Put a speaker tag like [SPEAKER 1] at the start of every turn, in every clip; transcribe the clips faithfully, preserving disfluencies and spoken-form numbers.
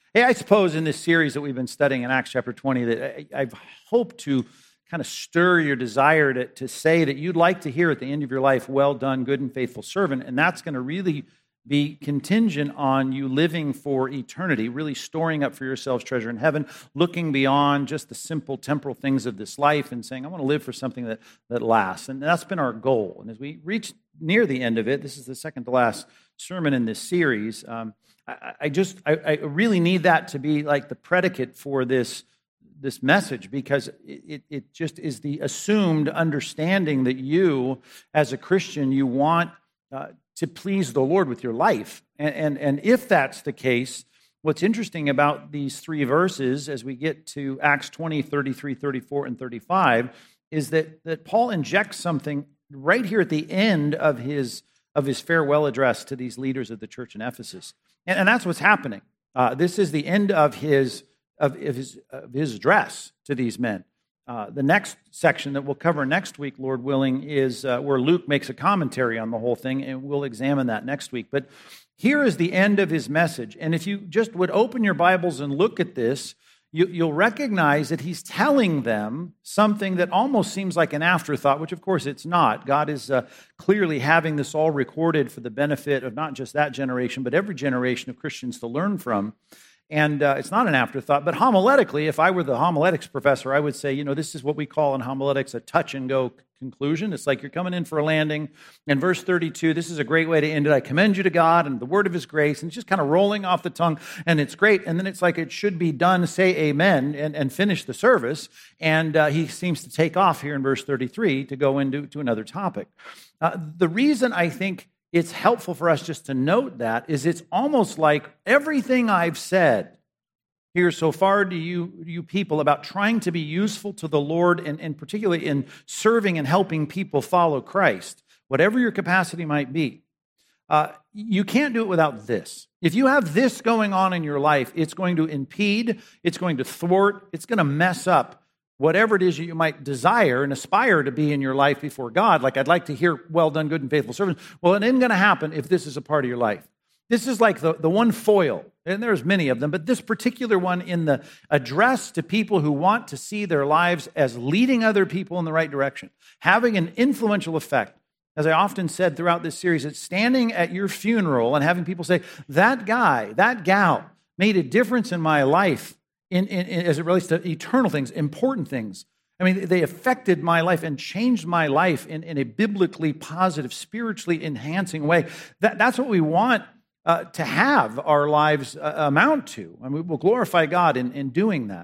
[SPEAKER 1] Hey, I suppose in this series that we've been studying in Acts chapter twenty that I, I've hoped to kind of stir your desire to, to say that you'd like to hear at the end of your life, well done, good and faithful servant, and that's going to really be contingent on you living for eternity, really storing up for yourselves treasure in heaven, looking beyond just the simple temporal things of this life and saying, I want to live for something that, that lasts. And that's been our goal. And as we reach near the end of it, this is the second to last sermon in this series, um, I, I just, I, I really need that to be like the predicate for this this message, because it, it just is the assumed understanding that you, as a Christian, you want uh, to please the Lord with your life. And, and, and if that's the case, what's interesting about these three verses as we get to Acts twenty, thirty-three, thirty-four, and thirty-five is that, that Paul injects something right here at the end of his, of his farewell address to these leaders of the church in Ephesus. And, and that's what's happening. Uh, this is the end of his Of his, of his address to these men. Uh, the next section that we'll cover next week, Lord willing, is uh, where Luke makes a commentary on the whole thing, and we'll examine that next week. But here is the end of his message. And if you just would open your Bibles and look at this, you, you'll recognize that he's telling them something that almost seems like an afterthought, which of course it's not. God is uh, clearly having this all recorded for the benefit of not just that generation, but every generation of Christians to learn from. And uh, it's not an afterthought, but homiletically, if I were the homiletics professor, I would say, you know, this is what we call in homiletics a touch-and-go conclusion. It's like you're coming in for a landing. In verse thirty-two, this is a great way to end it. I commend you to God and the word of his grace, and it's just kind of rolling off the tongue, and it's great. And then it's like it should be done, say amen, and, and finish the service. And uh, he seems to take off here in verse thirty-three to go into to another topic. Uh, the reason I think it's helpful for us just to note that is it's almost like everything I've said here so far to you, you people about trying to be useful to the Lord, and, and particularly in serving and helping people follow Christ, whatever your capacity might be, uh, you can't do it without this. If you have this going on in your life, it's going to impede, it's going to thwart, it's going to mess up whatever it is you might desire and aspire to be in your life before God. Like, I'd like to hear, well done, good and faithful servant. Well, it isn't going to happen if this is a part of your life. This is like the, the one foil, and there's many of them, but this particular one in the address to people who want to see their lives as leading other people in the right direction, having an influential effect. As I often said throughout this series, it's standing at your funeral and having people say, that guy, that gal made a difference in my life. In, in, in, as it relates to eternal things, important things. I mean, they affected my life and changed my life in, in a biblically positive, spiritually enhancing way. That, that's what we want uh, to have our lives uh, amount to. I mean, we'll glorify God in, in doing that.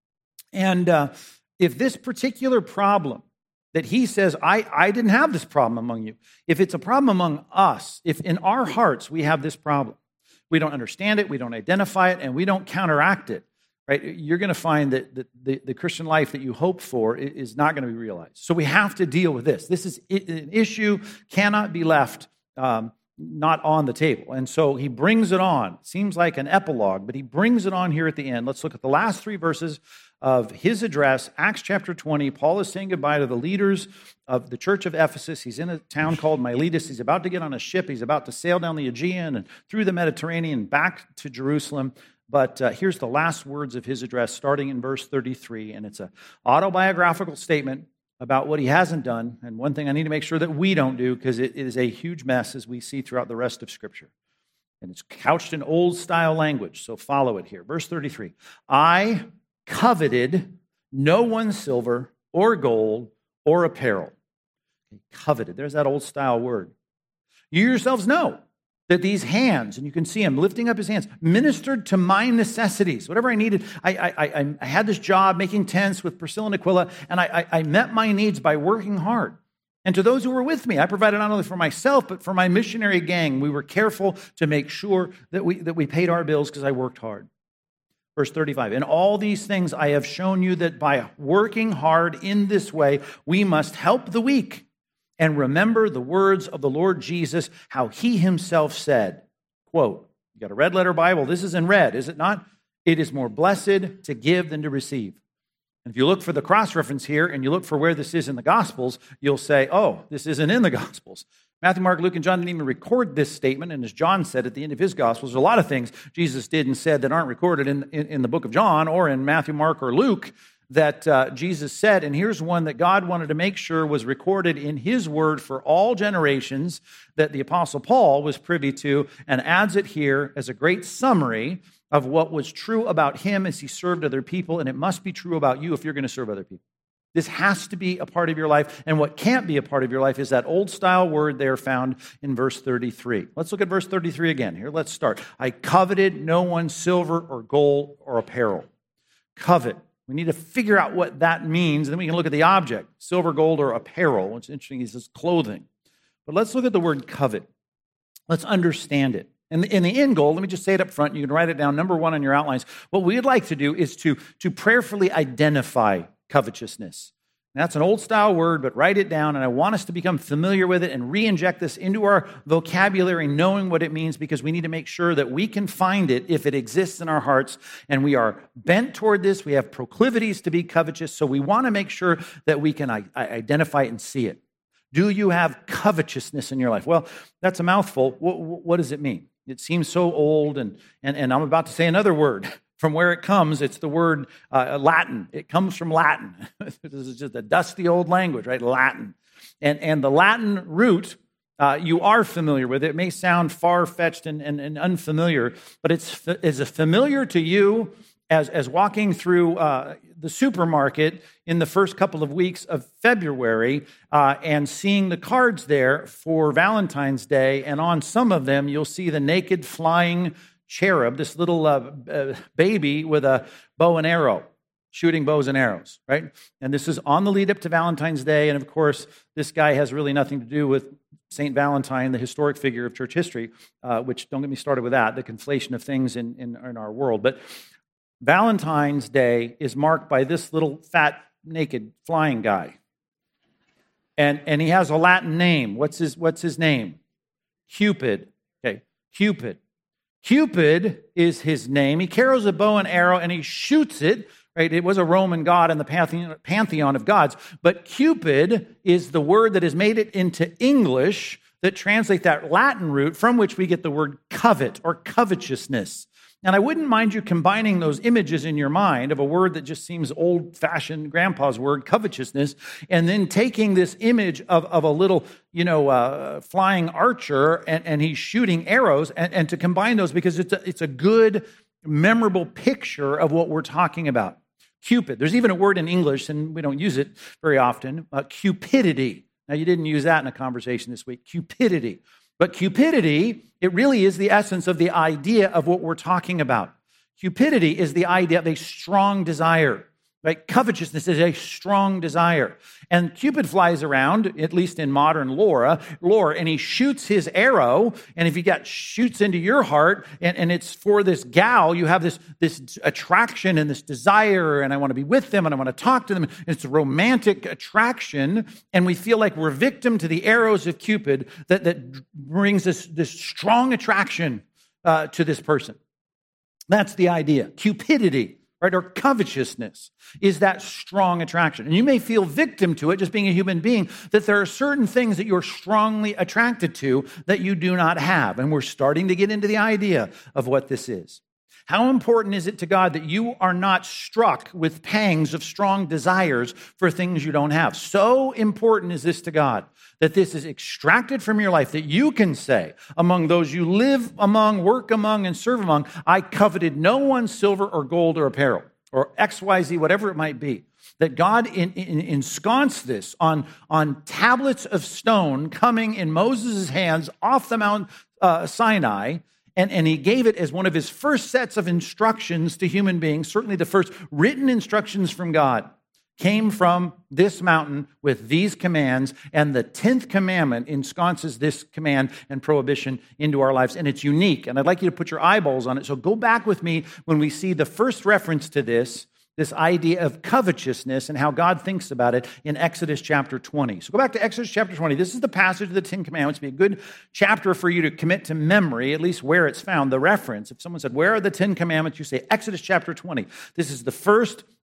[SPEAKER 1] And uh, if this particular problem that he says, I, I didn't have this problem among you, if it's a problem among us, if in our hearts we have this problem, we don't understand it, we don't identify it, and we don't counteract it, right, you're going to find that the, the, the Christian life that you hope for is not going to be realized. So we have to deal with this. This is an issue, cannot be left um, not on the table. And so he brings it on. It seems like an epilogue, but he brings it on here at the end. Let's look at the last three verses of his address, Acts chapter twenty. Paul is saying goodbye to the leaders of the church of Ephesus. He's in a town called Miletus. He's about to get on a ship. He's about to sail down the Aegean and through the Mediterranean back to Jerusalem. But uh, here's the last words of his address, starting in verse thirty-three, and it's an autobiographical statement about what he hasn't done, and one thing I need to make sure that we don't do, because it is a huge mess as we see throughout the rest of Scripture. And it's couched in old-style language, so follow it here. Verse thirty-three, I coveted no one's silver or gold or apparel. Okay, coveted, there's that old-style word. You yourselves know that these hands, and you can see him lifting up his hands, ministered to my necessities, whatever I needed. I, I, I, I had this job making tents with Priscilla and Aquila, and I, I, I met my needs by working hard. And to those who were with me, I provided not only for myself, but for my missionary gang. We were careful to make sure that we, that we paid our bills because I worked hard. Verse thirty-five, in all these things I have shown you that by working hard in this way, we must help the weak. And remember the words of the Lord Jesus, how he himself said, quote, you got a red letter Bible, this is in red, is it not? It is more blessed to give than to receive. And if you look for the cross reference here and you look for where this is in the Gospels, you'll say, oh, this isn't in the Gospels. Matthew, Mark, Luke, and John didn't even record this statement, and as John said at the end of his Gospels, there's a lot of things Jesus did and said that aren't recorded in, in, in the book of John or in Matthew, Mark, or Luke that uh, Jesus said, and here's one that God wanted to make sure was recorded in his word for all generations that the Apostle Paul was privy to, and adds it here as a great summary of what was true about him as he served other people, and it must be true about you if you're going to serve other people. This has to be a part of your life, and what can't be a part of your life is that old-style word there found in verse thirty-three. Let's look at verse thirty-three again. Here, let's start. I coveted no one's silver or gold or apparel. Covet. We need to figure out what that means, and then we can look at the object, silver, gold, or apparel. What's interesting is this clothing. But let's look at the word covet. Let's understand it. And in the end goal, let me just say it up front, you can write it down, number one on your outlines. What we'd like to do is to, to prayerfully identify covetousness. That's an old-style word, but write it down, and I want us to become familiar with it and re-inject this into our vocabulary, knowing what it means, because we need to make sure that we can find it if it exists in our hearts, and we are bent toward this. We have proclivities to be covetous, so we want to make sure that we can identify it and see it. Do you have covetousness in your life? Well, that's a mouthful. What, what does it mean? It seems so old, and, and, and I'm about to say another word. From where it comes, it's the word uh, Latin. It comes from Latin. This is just a dusty old language, right? Latin. And, and the Latin root, uh, you are familiar with it. It may sound far-fetched and, and, and unfamiliar, but it's is it familiar to you as, as walking through uh, the supermarket in the first couple of weeks of February uh, and seeing the cards there for Valentine's Day, and on some of them you'll see the naked flying cherub, this little uh, uh, baby with a bow and arrow, shooting bows and arrows, right? And this is on the lead up to Valentine's Day, and of course, this guy has really nothing to do with Saint Valentine, the historic figure of church history, uh, which, don't get me started with that, the conflation of things in, in, in our world. But Valentine's Day is marked by this little fat, naked, flying guy. And, and he has a Latin name. What's his, what's his name? Cupid. Okay, Cupid. Cupid is his name. He carries a bow and arrow, and he shoots it, right? It was a Roman god in the pantheon of gods. But Cupid is the word that has made it into English that translate that Latin root from which we get the word covet or covetousness. And I wouldn't mind you combining those images in your mind of a word that just seems old-fashioned, grandpa's word, covetousness, and then taking this image of, of a little, you know, uh, flying archer, and, and he's shooting arrows, and, and to combine those, because it's a, it's a good, memorable picture of what we're talking about. Cupid. There's even a word in English, and we don't use it very often, uh, cupidity. Now, you didn't use that in a conversation this week. Cupidity. But cupidity, it really is the essence of the idea of what we're talking about. Cupidity is the idea of a strong desire. Right? Covetousness is a strong desire. And Cupid flies around, at least in modern lore, lore, and he shoots his arrow, and if he got shoots into your heart, and, and it's for this gal, you have this, this attraction and this desire, and I want to be with them, and I want to talk to them. It's a romantic attraction, and we feel like we're victim to the arrows of Cupid that, that brings this, this strong attraction uh, to this person. That's the idea. Cupidity. Right, or covetousness is that strong attraction. And you may feel victim to it, just being a human being, that there are certain things that you're strongly attracted to that you do not have. And we're starting to get into the idea of what this is. How important is it to God that you are not struck with pangs of strong desires for things you don't have? So important is this to God, that this is extracted from your life, that you can say, among those you live among, work among, and serve among, I coveted no one's silver or gold or apparel, or X Y Z, whatever it might be. That God in, in, ensconced this on, on tablets of stone coming in Moses' hands off the Mount uh, Sinai, And, and he gave it as one of his first sets of instructions to human beings. Certainly the first written instructions from God came from this mountain with these commands, and the tenth commandment ensconces this command and prohibition into our lives, and it's unique. And I'd like you to put your eyeballs on it. So go back with me when we see the first reference to this, this idea of covetousness and how God thinks about it in Exodus chapter twenty. So go back to Exodus chapter twenty. This is the passage of the Ten Commandments. It'd be a good chapter for you to commit to memory, at least where it's found, the reference. If someone said, where are the Ten Commandments? You say, Exodus chapter twenty. This is the first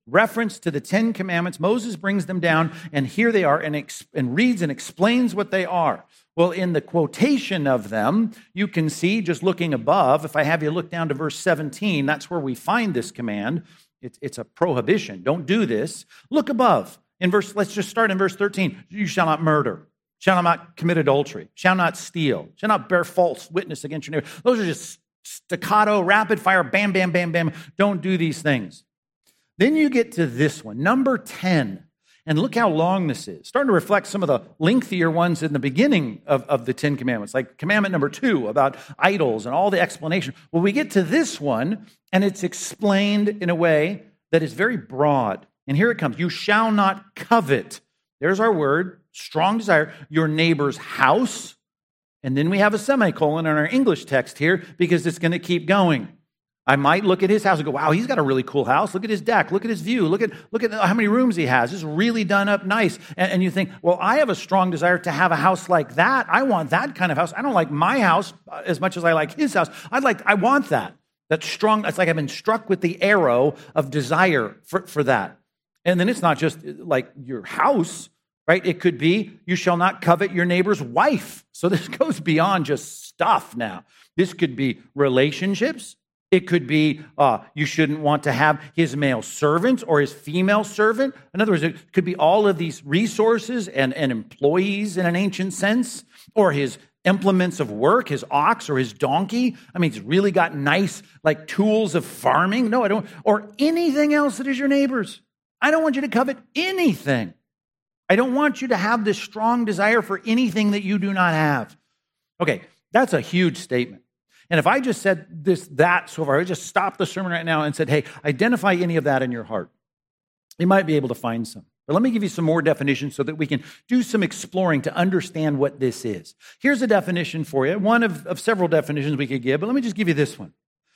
[SPEAKER 1] reference to the Ten Commandments. Moses brings them down, and here they are, and, ex- and reads and explains what they are. Well, in the quotation of them, you can see, just looking above, if I have you look down to verse seventeen, that's where we find this command. It's, it's a prohibition. Don't do this. Look above. In verse, let's just start in verse thirteen. You shall not murder, shall not commit adultery, shall not steal, shall not bear false witness against your neighbor. Those are just staccato, rapid fire, bam, bam, bam, bam. Don't do these things. Then you get to this one, number ten. And look how long this is. Starting to reflect some of the lengthier ones in the beginning of, of the Ten Commandments, like commandment number two about idols and all the explanation. Well, we get to this one, and it's explained in a way that is very broad. And here it comes. You shall not covet. There's our word, strong desire, your neighbor's house. And then we have a semicolon in our English text here because it's going to keep going. I might look at his house and go, wow, he's got a really cool house. Look at his deck. Look at his view. Look at look at how many rooms he has. It's really done up nice. And, and you think, well, I have a strong desire to have a house like that. I want that kind of house. I don't like my house as much as I like his house. I'd like, I want that. That strong, it's like I've been struck with the arrow of desire for, for that. And then it's not just like your house, right? It could be, you shall not covet your neighbor's wife. So this goes beyond just stuff now. This could be relationships. It could be uh, you shouldn't want to have his male servant or his female servant. In other words, it could be all of these resources and, and employees in an ancient sense, or his implements of work, his ox or his donkey. I mean, he's really got nice like tools of farming. No, I don't. Or anything else that is your neighbor's. I don't want you to covet anything. I don't want you to have this strong desire for anything that you do not have. Okay, that's a huge statement. And if I just said this, that so far, I just stopped the sermon right now and said, hey, identify any of that in your heart. You might be able to find some. But let me give you some more definitions so that we can do some exploring to understand what this is. Here's a definition for you, one of, of several definitions we could give, but let me just give you this one.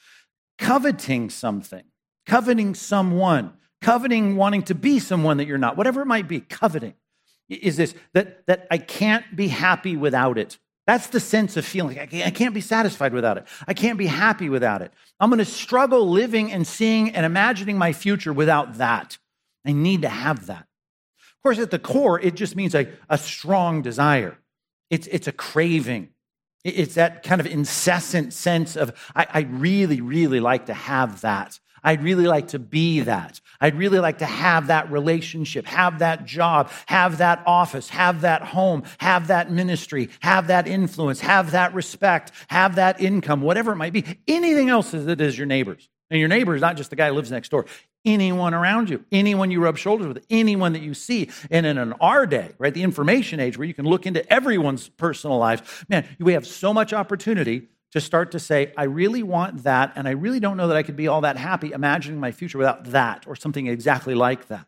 [SPEAKER 1] Coveting something, coveting someone, coveting wanting to be someone that you're not, whatever it might be, coveting is this, that, that I can't be happy without it. That's the sense of feeling. I can't be satisfied without it. I can't be happy without it. I'm going to struggle living and seeing and imagining my future without that. I need to have that. Of course, at the core, it just means a, a strong desire. It's, it's a craving. It's that kind of incessant sense of, I, I really, really like to have that. I'd really like to be that. I'd really like to have that relationship, have that job, have that office, have that home, have that ministry, have that influence, have that respect, have that income, whatever it might be. Anything else that is your neighbor's. And your neighbor is not just the guy who lives next door. Anyone around you, anyone you rub shoulders with, anyone that you see. And in an our day, right, the information age where you can look into everyone's personal lives, man, we have so much opportunity to start to say, I really want that, and I really don't know that I could be all that happy imagining my future without that or something exactly like that.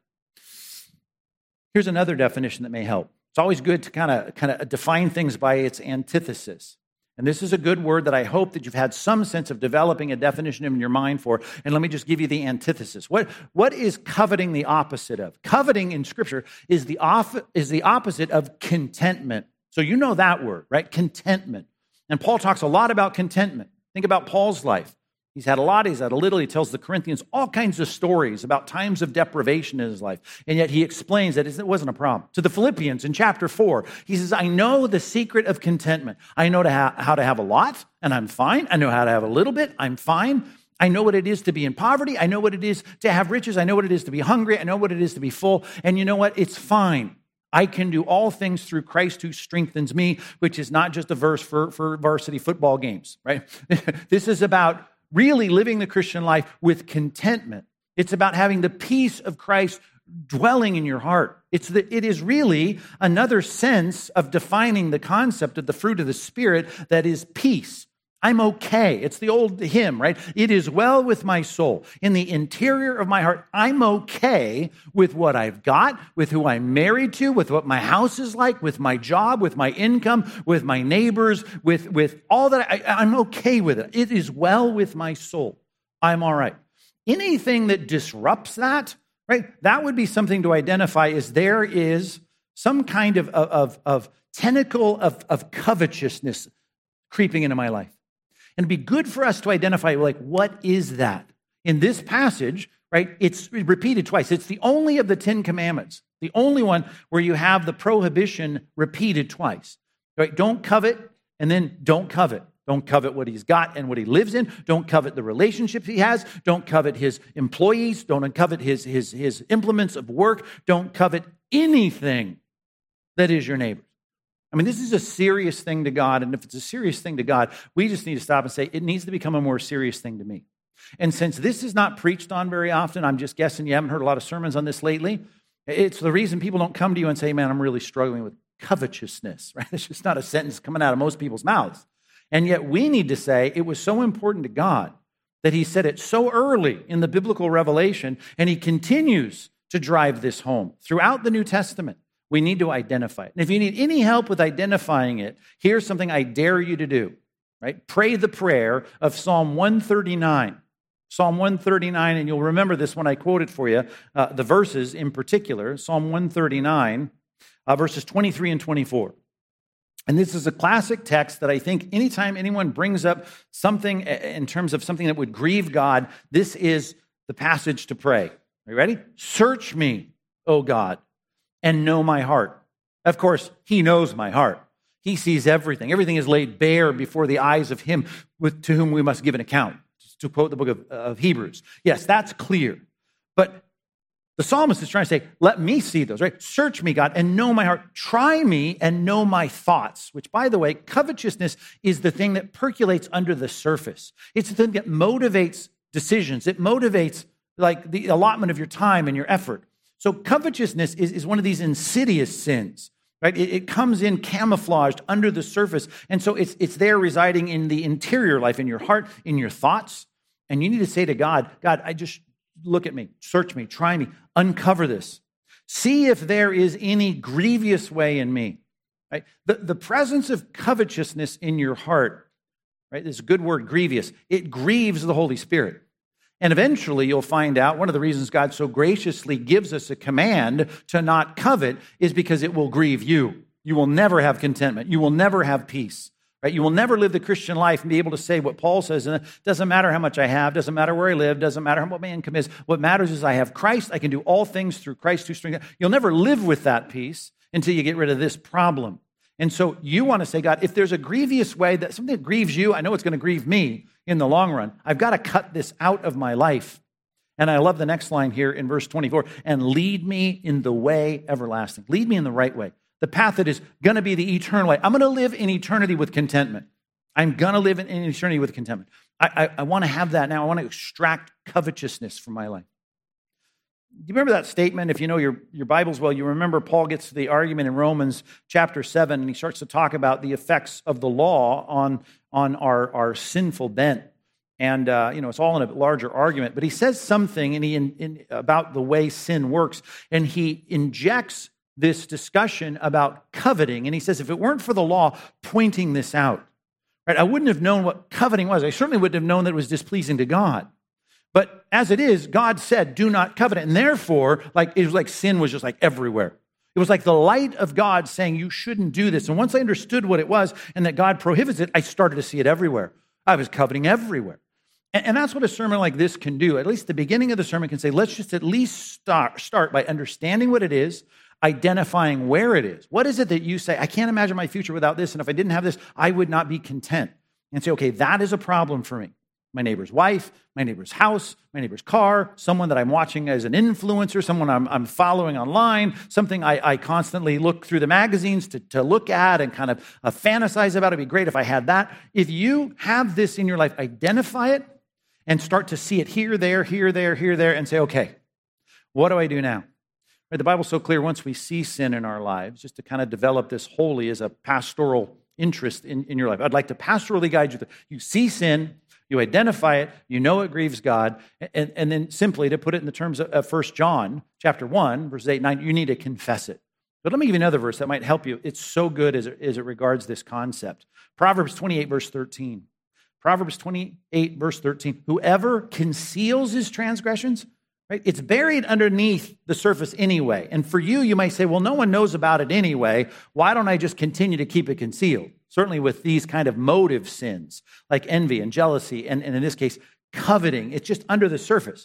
[SPEAKER 1] Here's another definition that may help. It's always good to kind of kind of define things by its antithesis. And this is a good word that I hope that you've had some sense of developing a definition in your mind for. And let me just give you the antithesis. What, what is coveting the opposite of? Coveting in Scripture is the, off, is the opposite of contentment. So you know that word, right? Contentment. And Paul talks a lot about contentment. Think about Paul's life. He's had a lot, he's had a little. He tells the Corinthians all kinds of stories about times of deprivation in his life. And yet he explains that it wasn't a problem. To the Philippians in chapter four, he says, I know the secret of contentment. I know to ha- how to have a lot, and I'm fine. I know how to have a little bit, I'm fine. I know what it is to be in poverty. I know what it is to have riches. I know what it is to be hungry. I know what it is to be full. And you know what? It's fine. I can do all things through Christ who strengthens me, which is not just a verse for, for varsity football games, right? This is about really living the Christian life with contentment. It's about having the peace of Christ dwelling in your heart. It's the, it is really another sense of defining the concept of the fruit of the Spirit that is peace. I'm okay. It's the old hymn, right? It is well with my soul. In the interior of my heart, I'm okay with what I've got, with who I'm married to, with what my house is like, with my job, with my income, with my neighbors, with, with all that. I, I'm okay with it. It is well with my soul. I'm all right. Anything that disrupts that, right? That would be something to identify as there is some kind of, of, of tentacle of, of covetousness creeping into my life. And it'd be good for us to identify, like, what is that? In this passage, right? It's repeated twice. It's the only of the Ten Commandments, the only one where you have the prohibition repeated twice, right? Don't covet, and then don't covet. Don't covet what he's got and what he lives in. Don't covet the relationships he has. Don't covet his employees. Don't covet his, his, his implements of work. Don't covet anything that is your neighbor. I mean, this is a serious thing to God, and if it's a serious thing to God, we just need to stop and say, it needs to become a more serious thing to me. And since this is not preached on very often, I'm just guessing you haven't heard a lot of sermons on this lately. It's the reason people don't come to you and say, man, I'm really struggling with covetousness, right? It's just not a sentence coming out of most people's mouths. And yet we need to say it was so important to God that he said it so early in the biblical revelation, and he continues to drive this home throughout the New Testament. We need to identify it. And if you need any help with identifying it, here's something I dare you to do, right? Pray the prayer of Psalm one thirty-nine. Psalm one thirty-nine, and you'll remember this when I quote it for you, uh, the verses in particular, Psalm one thirty-nine, uh, verses twenty-three and twenty-four. And this is a classic text that I think anytime anyone brings up something in terms of something that would grieve God, this is the passage to pray. Are you ready? Search me, O God, and know my heart. Of course, he knows my heart. He sees everything. Everything is laid bare before the eyes of him with, to whom we must give an account, to quote the book of, of Hebrews. Yes, that's clear. But the psalmist is trying to say, let me see those, right? Search me, God, and know my heart. Try me and know my thoughts, which, by the way, covetousness is the thing that percolates under the surface. It's the thing that motivates decisions. It motivates like the allotment of your time and your effort. So covetousness is, is one of these insidious sins, right? It, it comes in camouflaged under the surface. And so it's, it's there residing in the interior life, in your heart, in your thoughts. And you need to say to God, God, I just... look at me, search me, try me, uncover this. See if there is any grievous way in me. Right? The, the presence of covetousness in your heart, right? This is a good word, grievous. It grieves the Holy Spirit. And eventually you'll find out one of the reasons God so graciously gives us a command to not covet is because it will grieve you. You will never have contentment. You will never have peace. Right? You will never live the Christian life and be able to say what Paul says, and it doesn't matter how much I have, doesn't matter where I live, doesn't matter what my income is. What matters is I have Christ. I can do all things through Christ who strengthens. You'll never live with that peace until you get rid of this problem. And so you want to say, God, if there's a grievous way, that something that grieves you, I know it's going to grieve me in the long run. I've got to cut this out of my life. And I love the next line here in verse twenty-four, and lead me in the way everlasting. Lead me in the right way. The path that is going to be the eternal way. I'm going to live in eternity with contentment. I'm going to live in eternity with contentment. I, I, I want to have that now. I want to extract covetousness from my life. Do you remember that statement? If you know your, your Bibles well, you remember Paul gets to the argument in Romans chapter seven, and he starts to talk about the effects of the law on, on our, our sinful bent. And, uh, you know, it's all in a larger argument. But he says something and he in, in, about the way sin works, and he injects this discussion about coveting. And he says, if it weren't for the law pointing this out, right, I wouldn't have known what coveting was. I certainly wouldn't have known that it was displeasing to God. But as it is, God said, do not covet. And therefore, like it was like sin was just like everywhere. It was like the light of God saying, you shouldn't do this. And once I understood what it was and that God prohibits it, I started to see it everywhere. I was coveting everywhere. And, and that's what a sermon like this can do. At least the beginning of the sermon can say, let's just at least start, start by understanding what it is, identifying where it is. What is it that you say, I can't imagine my future without this, and if I didn't have this, I would not be content. And say, okay, that is a problem for me. My neighbor's wife, my neighbor's house, my neighbor's car, someone that I'm watching as an influencer, someone I'm, I'm following online, something I, I constantly look through the magazines to, to look at and kind of uh, fantasize about. It'd be great if I had that. If you have this in your life, identify it and start to see it here, there, here, there, here, there, and say, okay, what do I do now? Right, the Bible's so clear, once we see sin in our lives, just to kind of develop this wholly as a pastoral interest in, in your life. I'd like to pastorally guide you. You see sin, you identify it, you know it grieves God, and, and then simply to put it in the terms of First John chapter one, verses eight and nine, you need to confess it. But let me give you another verse that might help you. It's so good as it, as it regards this concept. Proverbs twenty-eight, verse thirteen. Proverbs twenty-eight, verse thirteen. Whoever conceals his transgressions, right? It's buried underneath the surface anyway. And for you, you might say, well, no one knows about it anyway. Why don't I just continue to keep it concealed? Certainly with these kind of motive sins, like envy and jealousy, and, and in this case, coveting. It's just under the surface.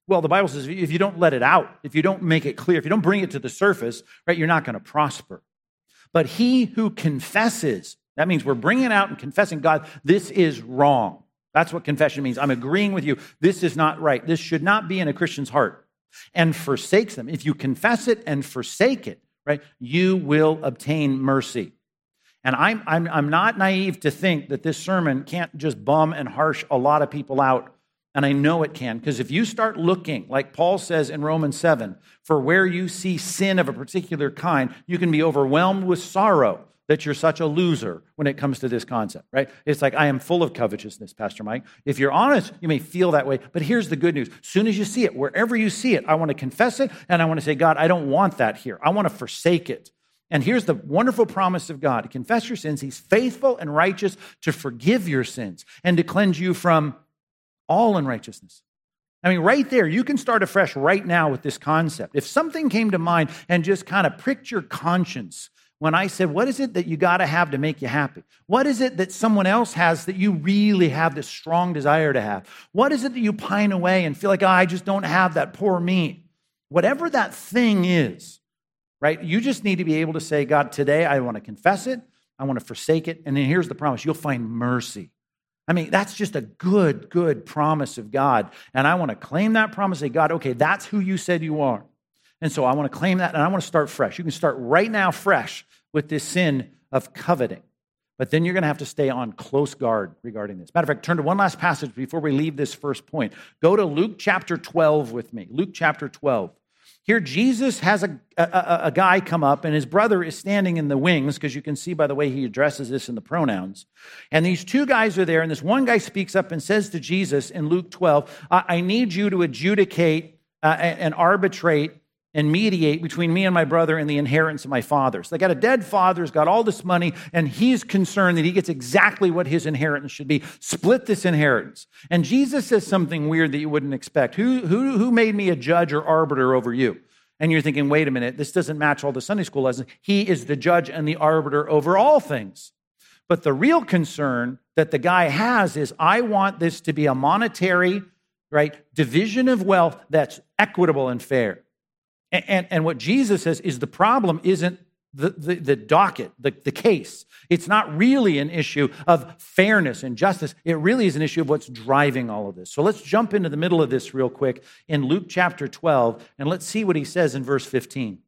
[SPEAKER 1] Well, the Bible says if you don't let it out, if you don't make it clear, if you don't bring it to the surface, right, you're not going to prosper. But he who confesses, that means we're bringing it out and confessing, God, this is wrong. That's what confession means. I'm agreeing with you. This is not right. This should not be in a Christian's heart. And forsakes them. If you confess it and forsake it, right, you will obtain mercy. And I'm, I'm, I'm not naive to think that this sermon can't just bum and harsh a lot of people out. And I know it can, because if you start looking, like Paul says in Romans seven, for where you see sin of a particular kind, you can be overwhelmed with sorrow that you're such a loser when it comes to this concept, right? It's like, I am full of covetousness, Pastor Mike. If you're honest, you may feel that way, but here's the good news. As soon as you see it, wherever you see it, I want to confess it, and I want to say, God, I don't want that here. I want to forsake it. And here's the wonderful promise of God. Confess your sins. He's faithful and righteous to forgive your sins and to cleanse you from all unrighteousness. I mean, right there, you can start afresh right now with this concept. If something came to mind and just kind of pricked your conscience when I said, what is it that you got to have to make you happy? What is it that someone else has that you really have this strong desire to have? What is it that you pine away and feel like, oh, I just don't have that, poor me? Whatever that thing is, right? You just need to be able to say, God, today I want to confess it. I want to forsake it. And then here's the promise. You'll find mercy. I mean, that's just a good, good promise of God. And I want to claim that promise, say, God, okay, that's who you said you are. And so I want to claim that, and I want to start fresh. You can start right now fresh with this sin of coveting. But then you're going to have to stay on close guard regarding this. Matter of fact, turn to one last passage before we leave this first point. Go to Luke chapter twelve with me. Luke chapter twelve. Here, Jesus has a, a, a guy come up, and his brother is standing in the wings, because you can see by the way he addresses this in the pronouns. And these two guys are there, and this one guy speaks up and says to Jesus in Luke twelve, I, I need you to adjudicate uh, and arbitrate and mediate between me and my brother and the inheritance of my father. So they got a dead father who's got all this money, and he's concerned that he gets exactly what his inheritance should be. Split this inheritance. And Jesus says something weird that you wouldn't expect. Who, who, who made me a judge or arbiter over you? And you're thinking, wait a minute, this doesn't match all the Sunday school lessons. He is the judge and the arbiter over all things. But the real concern that the guy has is, I want this to be a monetary, right, division of wealth that's equitable and fair. And, and, and what Jesus says is the problem isn't the, the, the docket, the, the case. It's not really an issue of fairness and justice. It really is an issue of what's driving all of this. So let's jump into the middle of this real quick in Luke chapter twelve, and let's see what he says in verse fifteen.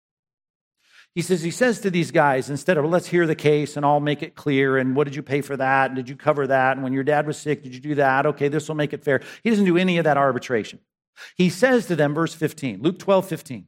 [SPEAKER 1] He says, he says to these guys, instead of, let's hear the case and I'll make it clear, and what did you pay for that, and did you cover that, and when your dad was sick, did you do that? Okay, this will make it fair. He doesn't do any of that arbitration. He says to them, verse fifteen, Luke twelve, fifteen,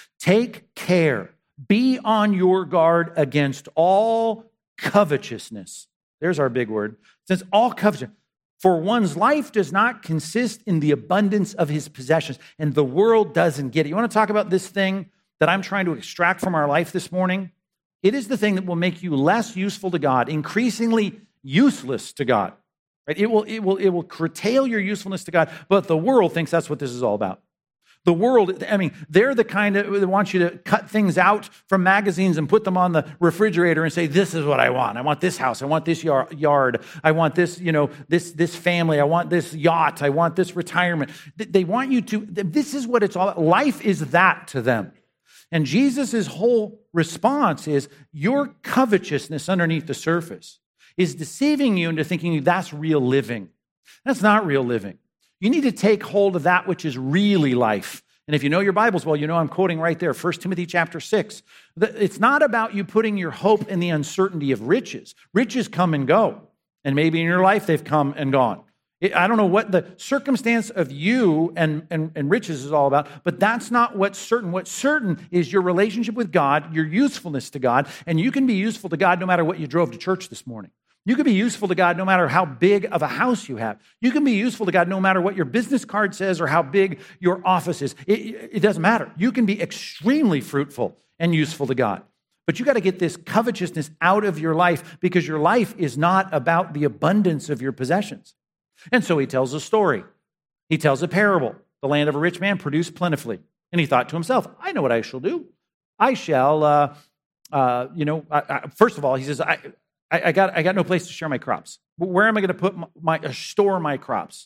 [SPEAKER 1] take care, be on your guard against all covetousness. There's our big word. Since all covetousness, for one's life does not consist in the abundance of his possessions, and the world doesn't get it. You want to talk about this thing that I'm trying to extract from our life this morning? It is the thing that will make you less useful to God, increasingly useless to God. Right? It will, it will, it will curtail your usefulness to God, but the world thinks that's what this is all about. The world, I mean, they're the kind of, that want you to cut things out from magazines and put them on the refrigerator and say, this is what I want. I want this house. I want this yard. I want this, you know, this, this family. I want this yacht. I want this retirement. They want you to, this is what it's all about. Life is that to them. And Jesus' whole response is, your covetousness underneath the surface is deceiving you into thinking that's real living. That's not real living. You need to take hold of that which is really life. And if you know your Bibles well, you know I'm quoting right there, First Timothy chapter six. It's not about you putting your hope in the uncertainty of riches. Riches come and go. And maybe in your life they've come and gone. I don't know what the circumstance of you and, and, and riches is all about, but that's not what's certain. What's certain is your relationship with God, your usefulness to God, and you can be useful to God no matter what you drove to church this morning. You can be useful to God no matter how big of a house you have. You can be useful to God no matter what your business card says or how big your office is. It, it doesn't matter. You can be extremely fruitful and useful to God. But you got to get this covetousness out of your life, because your life is not about the abundance of your possessions. And so he tells a story. He tells a parable. The land of a rich man produced plentifully. And he thought to himself, I know what I shall do. I shall, uh, uh, you know, I, I, first of all, he says, I, I, I got I got no place to share my crops. Where am I going to put my, my uh, store my crops?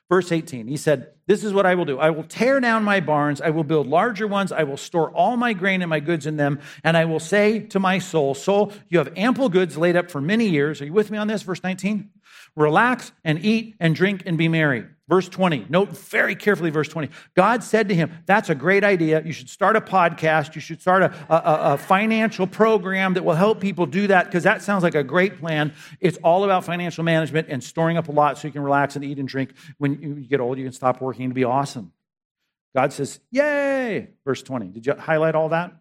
[SPEAKER 1] Verse eighteen, he said, this is what I will do. I will tear down my barns. I will build larger ones. I will store all my grain and my goods in them. And I will say to my soul, soul, you have ample goods laid up for many years. Are you with me on this? Verse nineteen, relax and eat and drink and be merry. Verse twenty, note very carefully verse twenty. God said to him, that's a great idea. You should start a podcast. You should start a, a, a financial program that will help people do that, because that sounds like a great plan. It's all about financial management and storing up a lot so you can relax and eat and drink. When you get old, you can stop working to be awesome. God says, yay! Verse twenty. Did you highlight all that?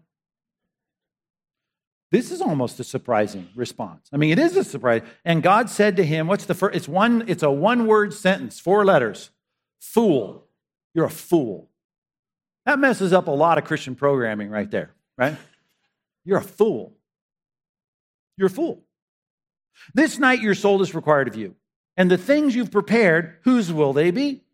[SPEAKER 1] This is almost a surprising response. I mean, it is a surprise. And God said to him, what's the first? It's one, it's a one-word sentence, four letters. Fool. You're a fool. That messes up a lot of Christian programming right there, right? You're a fool. You're a fool. This night your soul is required of you, and the things you've prepared, whose will they be?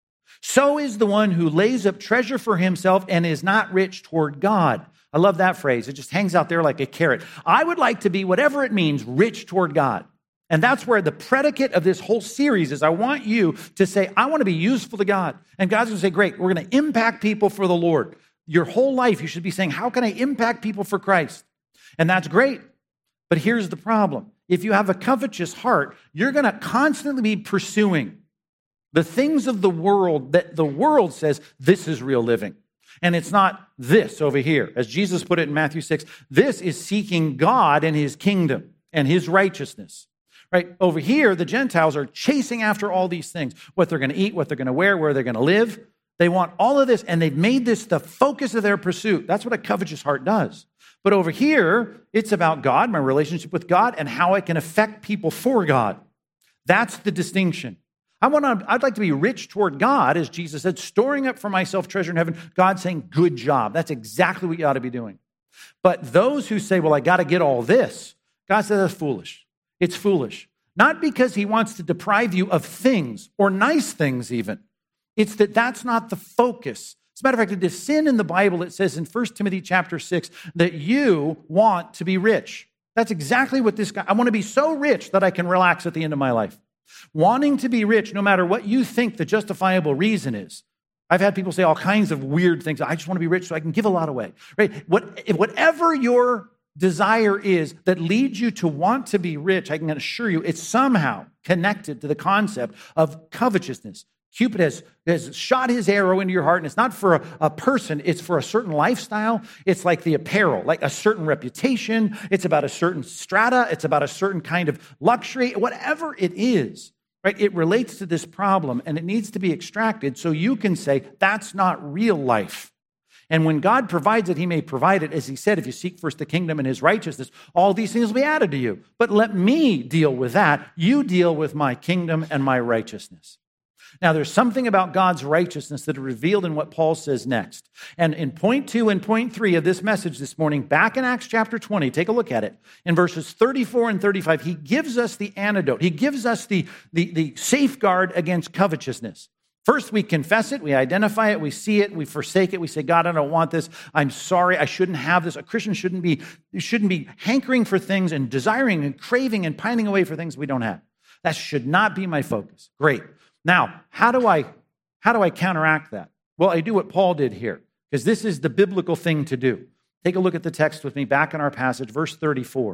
[SPEAKER 1] So is the one who lays up treasure for himself and is not rich toward God. I love that phrase. It just hangs out there like a carrot. I would like to be, whatever it means, rich toward God. And that's where the predicate of this whole series is. I want you to say, I want to be useful to God. And God's going to say, great, we're going to impact people for the Lord. Your whole life, you should be saying, how can I impact people for Christ? And that's great. But here's the problem. If you have a covetous heart, you're going to constantly be pursuing the things of the world that the world says, this is real living. And it's not this over here. As Jesus put it in Matthew six, this is seeking God and his kingdom and his righteousness. Right? Over here, the Gentiles are chasing after all these things, what they're going to eat, what they're going to wear, where they're going to live. They want all of this, and they've made this the focus of their pursuit. That's what a covetous heart does. But over here, it's about God, my relationship with God, and how I can affect people for God. That's the distinction. I want to, I'd like to be rich toward God, as Jesus said, storing up for myself treasure in heaven. God saying, good job. That's exactly what you ought to be doing. But those who say, well, I got to get all this, God says that's foolish. It's foolish. Not because he wants to deprive you of things, or nice things even. It's that that's not the focus. As a matter of fact, it is sin in the Bible. It says in First Timothy chapter six that you want to be rich. That's exactly what this guy, I want to be so rich that I can relax at the end of my life. Wanting to be rich, no matter what you think the justifiable reason is. I've had people say all kinds of weird things. I just want to be rich so I can give a lot away. Right? What, whatever your desire is that leads you to want to be rich, I can assure you it's somehow connected to the concept of covetousness. Cupid has, has shot his arrow into your heart, and it's not for a, a person, it's for a certain lifestyle. It's like the apparel, like a certain reputation. It's about a certain strata. It's about a certain kind of luxury. Whatever it is, right? It relates to this problem, and it needs to be extracted so you can say, that's not real life. And when God provides it, he may provide it. As he said, if you seek first the kingdom and his righteousness, all these things will be added to you. But let me deal with that. You deal with my kingdom and my righteousness. Now, there's something about God's righteousness that is revealed in what Paul says next. And in point two and point three of this message this morning, back in Acts chapter twenty, take a look at it. In verses thirty-four and thirty-five, he gives us the antidote. He gives us the, the, the safeguard against covetousness. First, we confess it, we identify it, we see it, we forsake it, we say, God, I don't want this. I'm sorry, I shouldn't have this. A Christian shouldn't be, shouldn't be hankering for things and desiring and craving and pining away for things we don't have. That should not be my focus. Great. Now, how do I how do I counteract that? Well, I do what Paul did here, because this is the biblical thing to do. Take a look at the text with me back in our passage, verse thirty-four.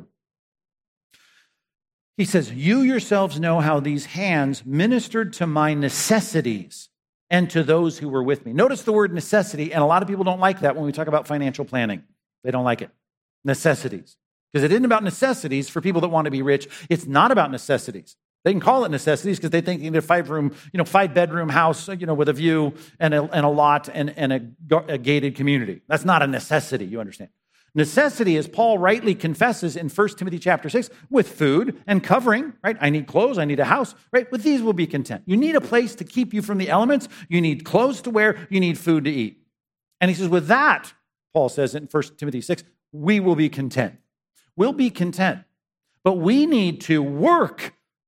[SPEAKER 1] He says, you yourselves know how these hands ministered to my necessities and to those who were with me. Notice the word necessity, and a lot of people don't like that when we talk about financial planning. They don't like it. Necessities. Because it isn't about necessities for people that want to be rich. It's not about necessities. They can call it necessities because they think you need a five-room, you know, five-bedroom house, you know, with a view and a, and a lot and, and a, a gated community. That's not a necessity, you understand. Necessity, as Paul rightly confesses in First Timothy chapter six, with food and covering, right? I need clothes, I need a house, right? With these we'll be content. You need a place to keep you from the elements. You need clothes to wear. You need food to eat. And he says, with that, Paul says in First Timothy six, we will be content. We'll be content. But we need to work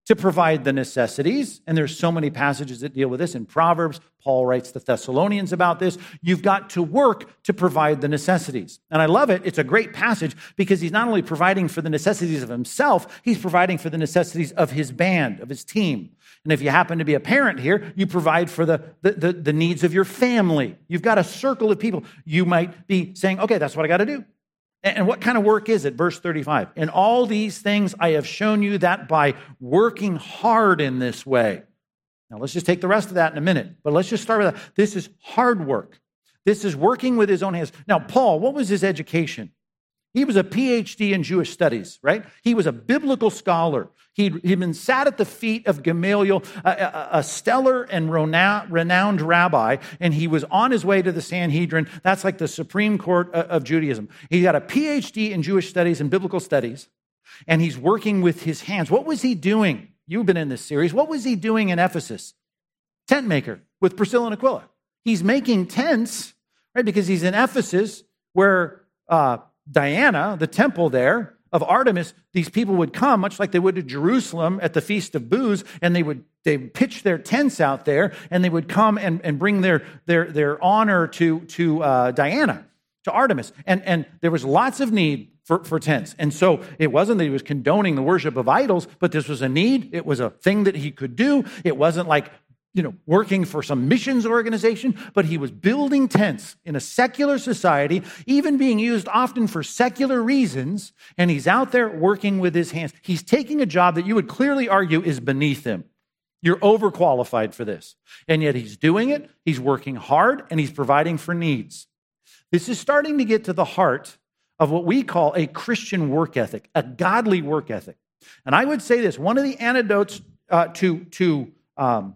[SPEAKER 1] to provide the necessities. And there's so many passages that deal with this. In Proverbs, Paul writes the Thessalonians about this. You've got to work to provide the necessities. And I love it. It's a great passage because he's not only providing for the necessities of himself, he's providing for the necessities of his band, of his team. And if you happen to be a parent here, you provide for the, the, the, the needs of your family. You've got a circle of people. You might be saying, okay, that's what I got to do. And what kind of work is it? Verse thirty-five. In all these things I have shown you that by working hard in this way. Now let's just take the rest of that in a minute. But let's just start with that. This is hard work. This is working with his own hands. Now, Paul, what was his education? He was a P H D in Jewish studies, right? He was a biblical scholar. He'd, he'd been sat at the feet of Gamaliel, a, a, a stellar and renowned, renowned rabbi, and he was on his way to the Sanhedrin. That's like the Supreme Court of Judaism. He got a P H D in Jewish studies and biblical studies, and he's working with his hands. What was he doing? You've been in this series. What was he doing in Ephesus? Tent maker with Priscilla and Aquila. He's making tents, right? Because he's in Ephesus where uh, Diana, the temple there of Artemis, these people would come, much like they would to Jerusalem at the Feast of Booths, and they would they pitch their tents out there, and they would come and, and bring their their their honor to to uh, Diana, to Artemis, and and there was lots of need for for tents, and so it wasn't that he was condoning the worship of idols, but this was a need. It was a thing that he could do. It wasn't like, you know, working for some missions organization, but he was building tents in a secular society, even being used often for secular reasons, and he's out there working with his hands. He's taking a job that you would clearly argue is beneath him. You're overqualified for this. And yet he's doing it, he's working hard, and he's providing for needs. This is starting to get to the heart of what we call a Christian work ethic, a godly work ethic. And I would say this, one of the antidotes uh, to, to, um,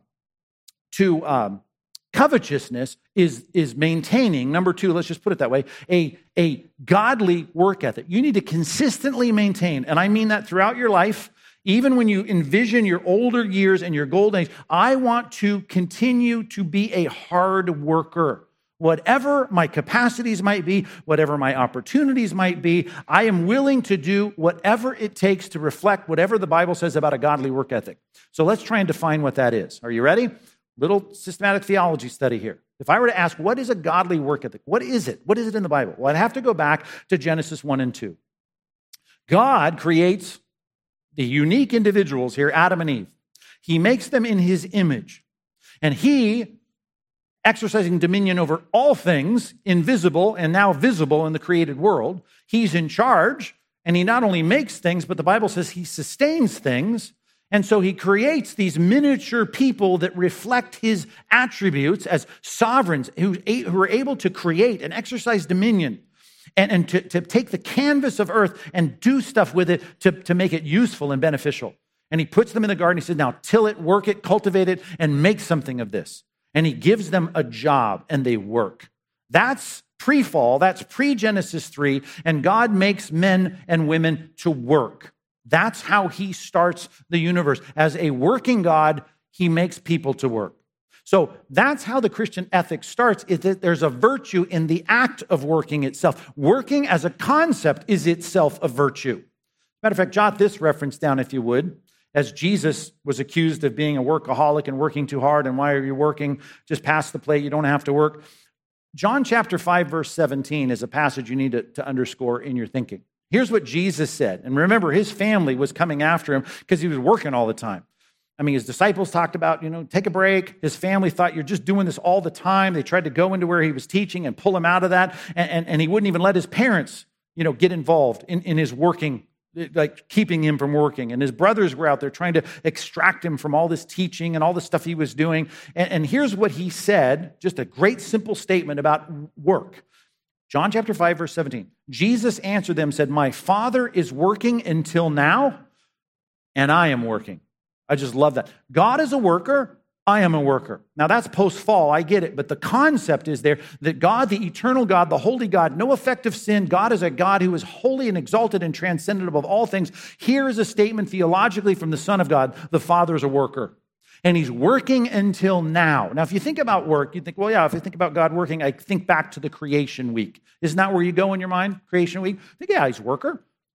[SPEAKER 1] to um, covetousness is, is maintaining, number two, let's just put it that way, a, a godly work ethic. You need to consistently maintain, and I mean that throughout your life, even when you envision your older years and your golden age. I want to continue to be a hard worker. Whatever my capacities might be, whatever my opportunities might be, I am willing to do whatever it takes to reflect whatever the Bible says about a godly work ethic. So let's try and define what that is. Are you ready? Little systematic theology study here. If I were to ask, what is a godly work ethic? What is it? What is it in the Bible? Well, I'd have to go back to Genesis one and two. God creates the unique individuals here, Adam and Eve. He makes them in his image. And he, exercising dominion over all things, invisible and now visible in the created world, he's in charge, and he not only makes things, but the Bible says he sustains things. And so he creates these miniature people that reflect his attributes as sovereigns who, who are able to create and exercise dominion and, and to, to take the canvas of earth and do stuff with it to, to make it useful and beneficial. And he puts them in the garden. He says, now till it, work it, cultivate it, and make something of this. And he gives them a job, and they work. That's pre-fall. That's pre-Genesis three. And God makes men and women to work. That's how he starts the universe. As a working God, he makes people to work. So that's how the Christian ethic starts, is that there's a virtue in the act of working itself. Working as a concept is itself a virtue. Matter of fact, jot this reference down if you would. As Jesus was accused of being a workaholic and working too hard, and why are you working? Just pass the plate, you don't have to work. John chapter five, verse seventeen is a passage you need to, to underscore in your thinking. Here's what Jesus said. And remember, his family was coming after him because he was working all the time. I mean, his disciples talked about, you know, take a break. His family thought, you're just doing this all the time. They tried to go into where he was teaching and pull him out of that. And, and, and he wouldn't even let his parents, you know, get involved in, in his working, like keeping him from working. And his brothers were out there trying to extract him from all this teaching and all the stuff he was doing. And, and here's what he said, just a great simple statement about work. John chapter five, verse seventeen. Jesus answered them, said, my Father is working until now, and I am working. I just love that. God is a worker. I am a worker. Now that's post-fall. I get it. But the concept is there that God, the eternal God, the holy God, no effect of sin. God is a God who is holy and exalted and transcendent above all things. Here is a statement theologically from the Son of God. The Father is a worker. And he's working until now. Now, if you think about work, you think, well, yeah, if you think about God working, I think back to the creation week. Isn't that where you go in your mind, creation week? I think, yeah, he's a worker.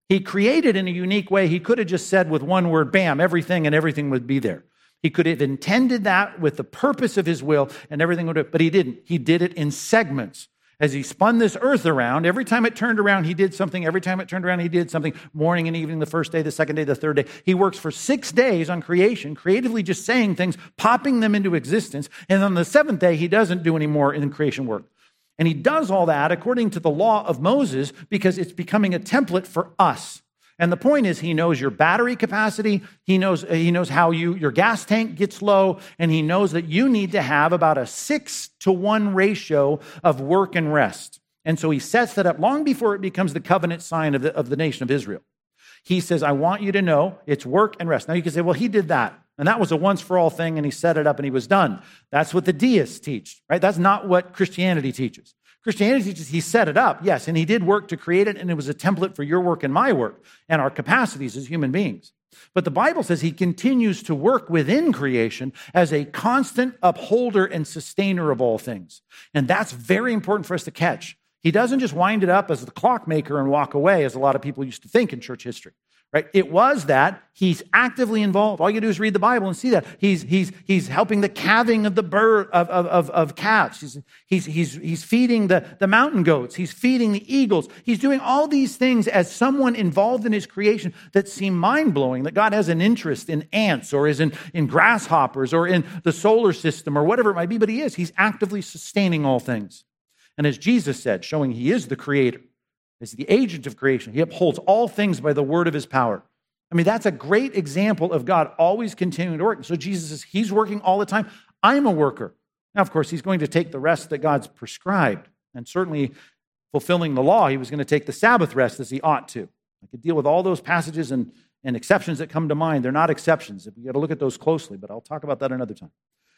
[SPEAKER 1] He created in a unique way. He could have just said with one word, bam, everything, and everything would be there. He could have intended that with the purpose of his will, and everything would have, but he didn't. He did it in segments. As he spun this earth around, every time it turned around, he did something. Every time it turned around, he did something. Morning and evening, the first day, the second day, the third day. He works for six days on creation, creatively just saying things, popping them into existence. And on the seventh day, he doesn't do any more in creation work. And he does all that according to the law of Moses because it's becoming a template for us. And the point is, he knows your battery capacity, he knows, he knows how you your gas tank gets low, and he knows that you need to have about a six to one ratio of work and rest. And so he sets that up long before it becomes the covenant sign of the, of the nation of Israel. He says, I want you to know it's work and rest. Now you can say, well, he did that. And that was a once-for-all thing, and he set it up and he was done. That's what the deists teach, right? That's not what Christianity teaches. Christianity teaches he set it up, yes, and he did work to create it, and it was a template for your work and my work and our capacities as human beings. But the Bible says he continues to work within creation as a constant upholder and sustainer of all things. And that's very important for us to catch. He doesn't just wind it up as the clockmaker and walk away, as a lot of people used to think in church history. Right? It was that he's actively involved. All you do is read the Bible and see that. He's, he's, he's helping the calving of the bird of, of, of, of calves. He's, he's, he's, he's feeding the, the mountain goats. He's feeding the eagles. He's doing all these things as someone involved in his creation that seem mind-blowing, that God has an interest in ants or is in, in grasshoppers or in the solar system or whatever it might be, but he is. He's actively sustaining all things. And as Jesus said, showing he is the creator, is the agent of creation. He upholds all things by the word of his power. I mean, that's a great example of God always continuing to work. So Jesus says, he's working all the time. I'm a worker. Now, of course, he's going to take the rest that God's prescribed. And certainly fulfilling the law, he was going to take the Sabbath rest as he ought to. I could deal with all those passages and, and exceptions that come to mind. They're not exceptions. We've got to look at those closely, but I'll talk about that another time.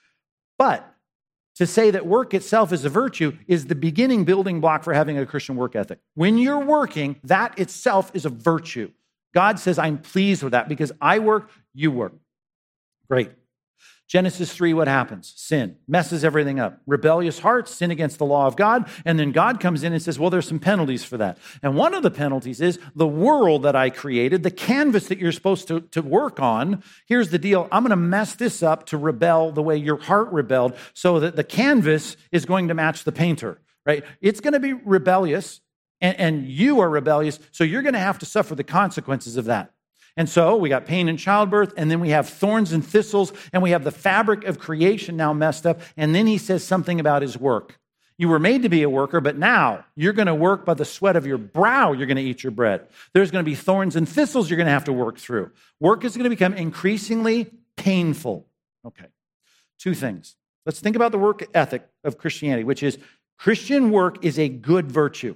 [SPEAKER 1] But to say that work itself is a virtue is the beginning building block for having a Christian work ethic. When you're working, that itself is a virtue. God says, I'm pleased with that because I work, you work. Great. Genesis three, what happens? Sin messes everything up. Rebellious hearts sin against the law of God, and then God comes in and says, well, there's some penalties for that. And one of the penalties is the world that I created, the canvas that you're supposed to, to work on. Here's the deal. I'm going to mess this up to rebel the way your heart rebelled so that the canvas is going to match the painter, right? It's going to be rebellious, and, and you are rebellious, so you're going to have to suffer the consequences of that. And so we got pain in childbirth, and then we have thorns and thistles, and we have the fabric of creation now messed up. And then he says something about his work. You were made to be a worker, but now you're going to work by the sweat of your brow. You're going to eat your bread. There's going to be thorns and thistles you're going to have to work through. Work is going to become increasingly painful. Okay, two things. Let's think about the work ethic of Christianity, which is Christian work is a good virtue.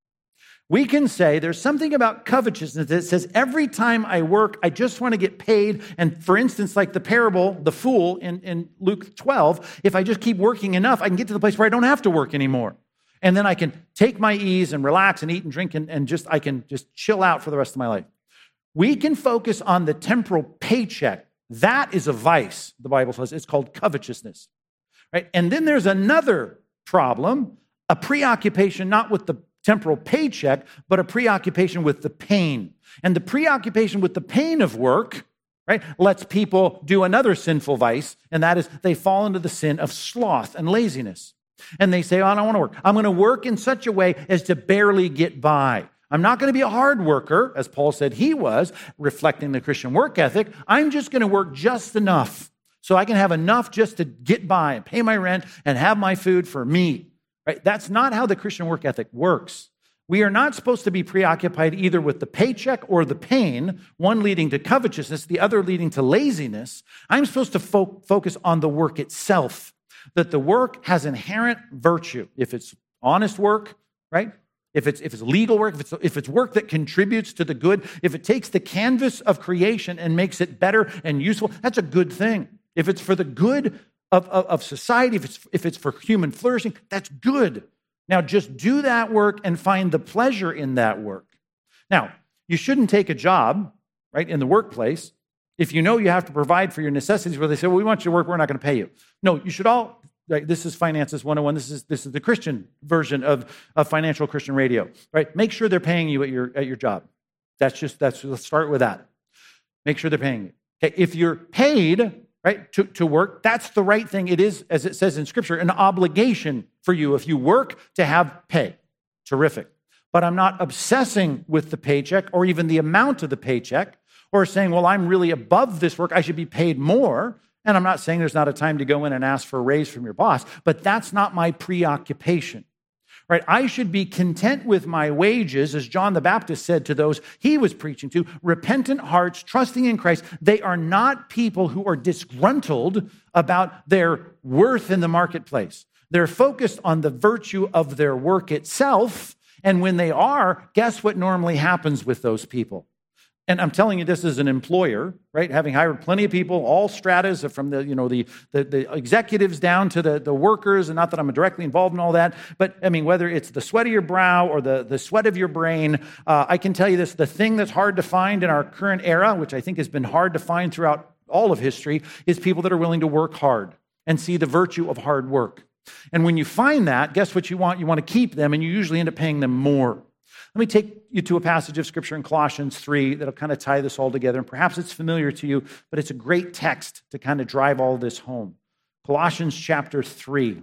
[SPEAKER 1] We can say there's something about covetousness that says every time I work, I just want to get paid. And for instance, like the parable, the fool in, in Luke twelve, if I just keep working enough, I can get to the place where I don't have to work anymore. And then I can take my ease and relax and eat and drink and, and just I can just chill out for the rest of my life. We can focus on the temporal paycheck. That is a vice, the Bible says. It's called covetousness. Right? And then there's another problem, a preoccupation not with the temporal paycheck, but a preoccupation with the pain. And the preoccupation with the pain of work, right, lets people do another sinful vice, and that is they fall into the sin of sloth and laziness. And they say, oh, I don't want to work. I'm going to work in such a way as to barely get by. I'm not going to be a hard worker, as Paul said he was, reflecting the Christian work ethic. I'm just going to work just enough so I can have enough just to get by and pay my rent and have my food for me. Right? That's not how the Christian work ethic works. We are not supposed to be preoccupied either with the paycheck or the pain, one leading to covetousness, the other leading to laziness. I'm supposed to fo- focus on the work itself, that the work has inherent virtue. If it's honest work, right? If it's, if it's legal work, if it's, if it's work that contributes to the good, if it takes the canvas of creation and makes it better and useful, that's a good thing. If it's for the good Of, of, of society, if it's, if it's for human flourishing, that's good. Now, just do that work and find the pleasure in that work. Now, you shouldn't take a job, right, in the workplace if you know you have to provide for your necessities where they say, well, we want you to work, we're not going to pay you. No, you should all, right, this is Finances one oh one, this is, this is the Christian version of, of Financial Christian Radio, right? Make sure they're paying you at your, at your job. That's just, that's, let's start with that. Make sure they're paying you. Okay, if you're paid, right, to, to work, that's the right thing. It is, as it says in Scripture, an obligation for you if you work to have pay. Terrific. But I'm not obsessing with the paycheck or even the amount of the paycheck or saying, well, I'm really above this work, I should be paid more. And I'm not saying there's not a time to go in and ask for a raise from your boss, but that's not my preoccupation. Right? I should be content with my wages, as John the Baptist said to those he was preaching to, repentant hearts, trusting in Christ. They are not people who are disgruntled about their worth in the marketplace. They're focused on the virtue of their work itself. And when they are, guess what normally happens with those people? And I'm telling you this as an employer, right? Having hired plenty of people, all stratas, from the, you know, the, the, the executives down to the, the workers, and not that I'm directly involved in all that, but I mean, whether it's the sweat of your brow or the, the sweat of your brain, uh, I can tell you this, the thing that's hard to find in our current era, which I think has been hard to find throughout all of history, is people that are willing to work hard and see the virtue of hard work. And when you find that, guess what you want? You want to keep them, and you usually end up paying them more. Let me take you to a passage of Scripture in Colossians three that'll kind of tie this all together. And perhaps it's familiar to you, but it's a great text to kind of drive all this home. Colossians chapter three.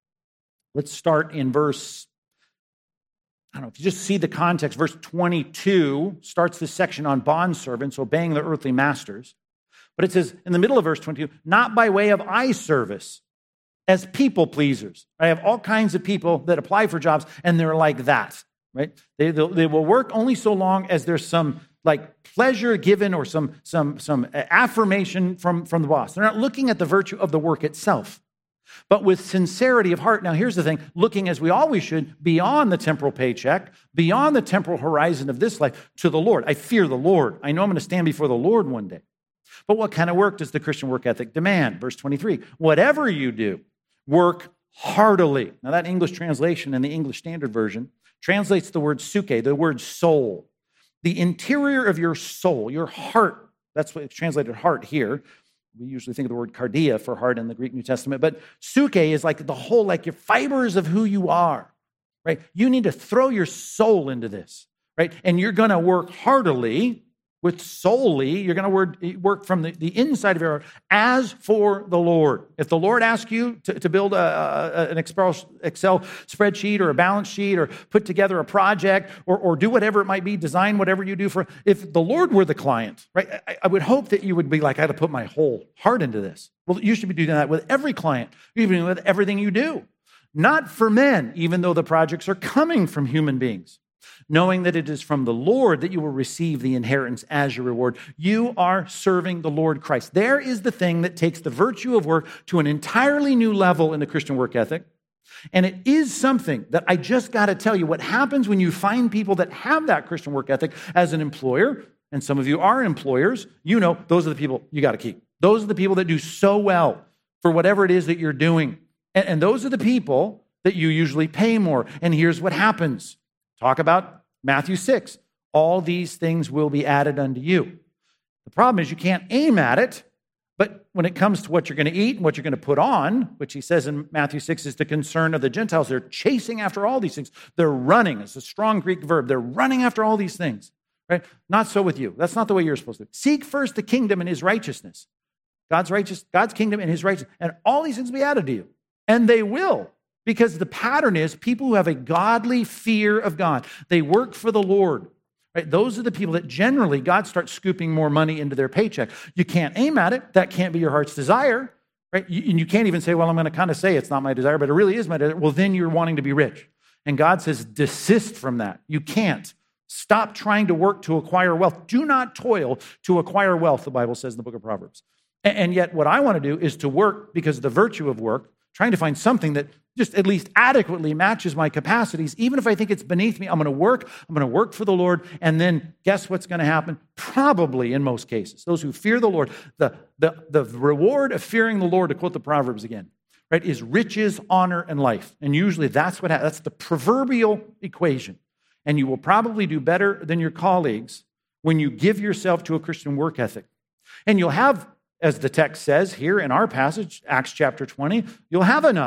[SPEAKER 1] Let's start in verse, I don't know, if you just see the context, verse twenty-two starts this section on bondservants obeying their earthly masters. But it says in the middle of verse twenty-two, not by way of eye service, as people pleasers. I have all kinds of people that apply for jobs, and they're like that. Right? They, they will work only so long as there's some like pleasure given or some, some, some affirmation from, from the boss. They're not looking at the virtue of the work itself, but with sincerity of heart. Now, here's the thing, looking as we always should, beyond the temporal paycheck, beyond the temporal horizon of this life, to the Lord. I fear the Lord. I know I'm going to stand before the Lord one day. But what kind of work does the Christian work ethic demand? Verse twenty-three, whatever you do, work heartily. Now, that English translation in the English Standard Version translates the word suke, the word soul. The interior of your soul, your heart, that's what it's translated heart here. We usually think of the word cardia for heart in the Greek New Testament, but suke is like the whole, like your fibers of who you are, right? You need to throw your soul into this, right? And you're going to work heartily with solely, you're going to work, work from the, the inside of your heart as for the Lord. If the Lord asks you to, to build a, a, an Excel, Excel spreadsheet or a balance sheet or put together a project or, or do whatever it might be, design whatever you do for, if the Lord were the client, right, I, I would hope that you would be like, I got to put my whole heart into this. Well, you should be doing that with every client, even with everything you do. Not for men, even though the projects are coming from human beings. Knowing that it is from the Lord that you will receive the inheritance as your reward. You are serving the Lord Christ. There is the thing that takes the virtue of work to an entirely new level in the Christian work ethic. And it is something that I just got to tell you, what happens when you find people that have that Christian work ethic as an employer, and some of you are employers, you know, those are the people you got to keep. Those are the people that do so well for whatever it is that you're doing. And, and those are the people that you usually pay more. And here's what happens. Talk about Matthew six. All these things will be added unto you. The problem is you can't aim at it, but when it comes to what you're going to eat and what you're going to put on, which he says in Matthew six is the concern of the Gentiles, they're chasing after all these things. They're running. It's a strong Greek verb. They're running after all these things, right? Not so with you. That's not the way you're supposed to. Seek first the kingdom and his righteousness. God's righteous, God's kingdom and his righteousness, and all these things will be added to you. And they will. Because the pattern is people who have a godly fear of God. They work for the Lord. Right? Those are the people that generally God starts scooping more money into their paycheck. You can't aim at it. That can't be your heart's desire. Right? You, and you can't even say, well, I'm going to kind of say it's not my desire, but it really is my desire. Well, then you're wanting to be rich. And God says, desist from that. You can't. Stop trying to work to acquire wealth. Do not toil to acquire wealth, the Bible says in the book of Proverbs. And, and yet what I want to do is to work because of the virtue of work, trying to find something that just at least adequately matches my capacities. Even if I think it's beneath me, I'm going to work. I'm going to work for the Lord. And then guess what's going to happen? Probably in most cases, those who fear the Lord, the, the, the reward of fearing the Lord, to quote the Proverbs again, right, is riches, honor, and life. And usually that's what happens. That's the proverbial equation. And you will probably do better than your colleagues when you give yourself to a Christian work ethic. And you'll have, as the text says here in our passage, Acts chapter twenty, you'll have enough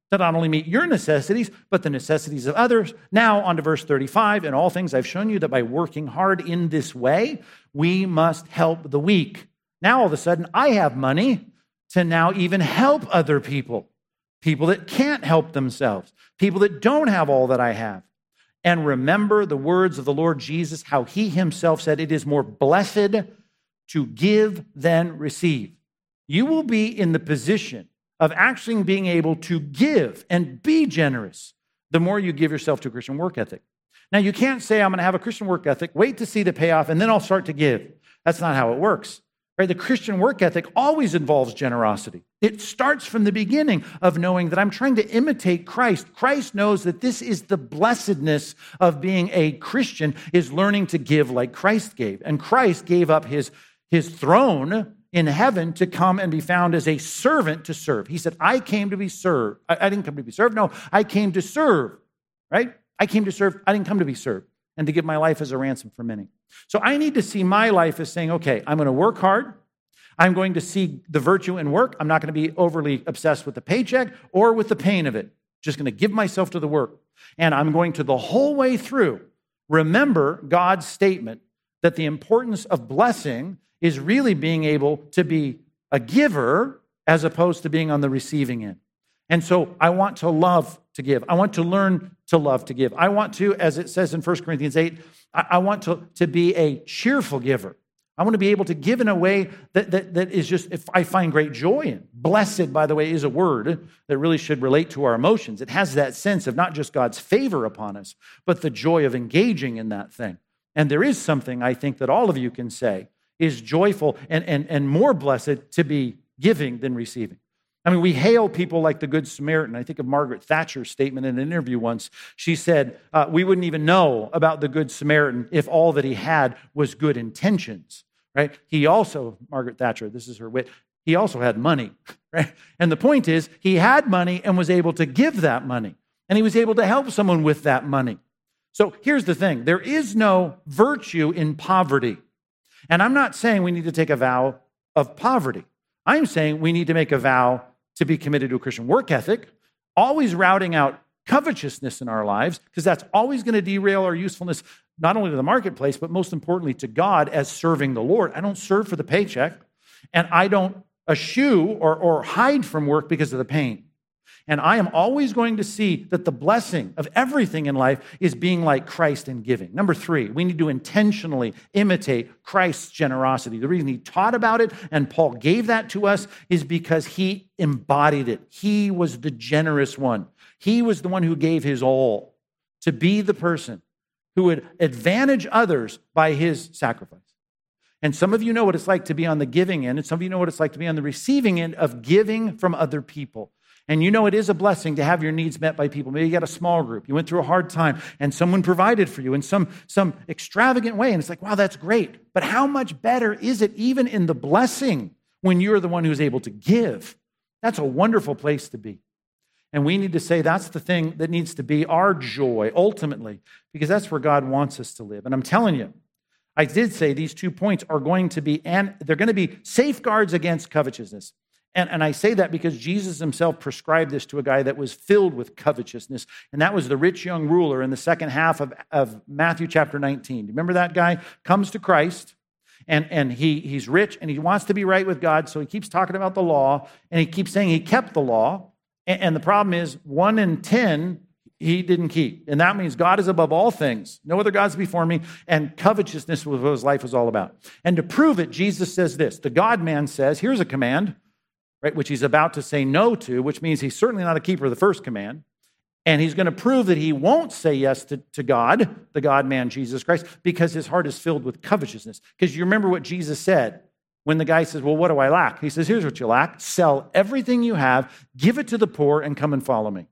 [SPEAKER 1] to not only meet your necessities, but the necessities of others. Now, on to verse thirty-five. In all things, I've shown you that by working hard in this way, we must help the weak. Now, all of a sudden, I have money to now even help other people, people that can't help themselves, people that don't have all that I have. And remember the words of the Lord Jesus, how he himself said, it is more blessed to give than receive. You will be in the position of actually being able to give and be generous the more you give yourself to a Christian work ethic. Now, you can't say, I'm going to have a Christian work ethic, wait to see the payoff, and then I'll start to give. That's not how it works. Right? The Christian work ethic always involves generosity. It starts from the beginning of knowing that I'm trying to imitate Christ. Christ knows that this is the blessedness of being a Christian, is learning to give like Christ gave. And Christ gave up his, his throne in heaven to come and be found as a servant to serve. He said, I came to be served. I, I didn't come to be served. No, I came to serve, right? I came to serve. I didn't come to be served, and to give my life as a ransom for many. So I need to see my life as saying, okay, I'm going to work hard. I'm going to see the virtue in work. I'm not going to be overly obsessed with the paycheck or with the pain of it. Just going to give myself to the work. And I'm going to the whole way through remember God's statement that the importance of blessing is really being able to be a giver as opposed to being on the receiving end. And so I want to love to give. I want to learn to love to give. I want to, as it says in First Corinthians eight, I want to, to be a cheerful giver. I want to be able to give in a way that, that, that is just, if I find great joy in. Blessed, by the way, is a word that really should relate to our emotions. It has that sense of not just God's favor upon us, but the joy of engaging in that thing. And there is something I think that all of you can say is joyful and, and, and more blessed to be giving than receiving. I mean, we hail people like the Good Samaritan. I think of Margaret Thatcher's statement in an interview once. She said, uh, we wouldn't even know about the Good Samaritan if all that he had was good intentions, right? He also, Margaret Thatcher, this is her wit, he also had money, right? And the point is, he had money and was able to give that money. And he was able to help someone with that money. So here's the thing. There is no virtue in poverty. And I'm not saying we need to take a vow of poverty. I'm saying we need to make a vow to be committed to a Christian work ethic, always routing out covetousness in our lives, because that's always going to derail our usefulness, not only to the marketplace, but most importantly to God as serving the Lord. I don't serve for the paycheck, and I don't eschew or, or hide from work because of the pain. And I am always going to see that the blessing of everything in life is being like Christ in giving. Number three, we need to intentionally imitate Christ's generosity. The reason he taught about it and Paul gave that to us is because he embodied it. He was the generous one. He was the one who gave his all to be the person who would advantage others by his sacrifice. And some of you know what it's like to be on the giving end, and some of you know what it's like to be on the receiving end of giving from other people. And you know it is a blessing to have your needs met by people. Maybe you got a small group. You went through a hard time and someone provided for you in some, some extravagant way. And it's like, wow, that's great. But how much better is it even in the blessing when you're the one who's able to give? That's a wonderful place to be. And we need to say that's the thing that needs to be our joy ultimately, because that's where God wants us to live. And I'm telling you, I did say these two points are going to be, and they're going to be safeguards against covetousness. And, and I say that because Jesus himself prescribed this to a guy that was filled with covetousness, and that was the rich young ruler in the second half of, of Matthew chapter nineteen. Do you remember that guy? Comes to Christ, and, and he, he's rich, and he wants to be right with God, so he keeps talking about the law, and he keeps saying he kept the law, and, and the problem is one in ten he didn't keep, and that means God is above all things. No other gods before me, and covetousness was what his life was all about. And to prove it, Jesus says this. The God-man says, here's a command, right, which he's about to say no to, which means he's certainly not a keeper of the first command. And he's going to prove that he won't say yes to, to God, the God-man, Jesus Christ, because his heart is filled with covetousness. Because you remember what Jesus said when the guy says, well, what do I lack? He says, here's what you lack. Sell everything you have, give it to the poor, and come and follow me.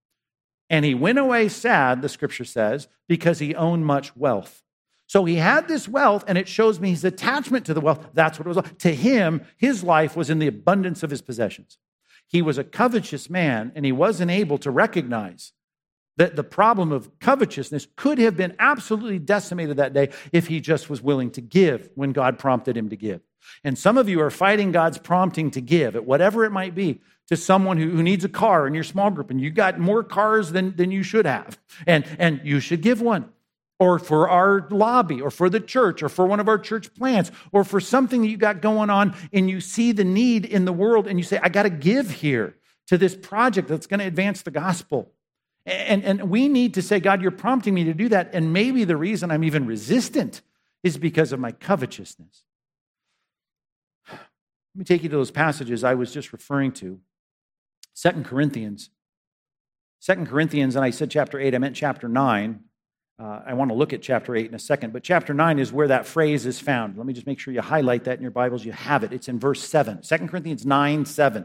[SPEAKER 1] And he went away sad, the scripture says, because he owned much wealth. So he had this wealth, and it shows me his attachment to the wealth. That's what it was like. To him, his life was in the abundance of his possessions. He was a covetous man, and he wasn't able to recognize That the problem of covetousness could have been absolutely decimated that day if he just was willing to give when God prompted him to give. And some of you are fighting God's prompting to give at whatever it might be to someone who, who needs a car in your small group, and you got more cars than, than you should have, and, and you should give one. Or for our lobby, or for the church, or for one of our church plants, or for something that you got going on, and you see the need in the world, and you say, I got to give here to this project that's going to advance the gospel. And, and we need to say, God, you're prompting me to do that. And maybe the reason I'm even resistant is because of my covetousness. Let me take you to those passages I was just referring to. Second Corinthians. Second Corinthians, and I said chapter eight, I meant chapter nine. Uh, I want to look at chapter eight in a second, but chapter nine is where that phrase is found. Let me just make sure you highlight that in your Bibles. You have it. It's in verse seven. Second Corinthians nine, seven.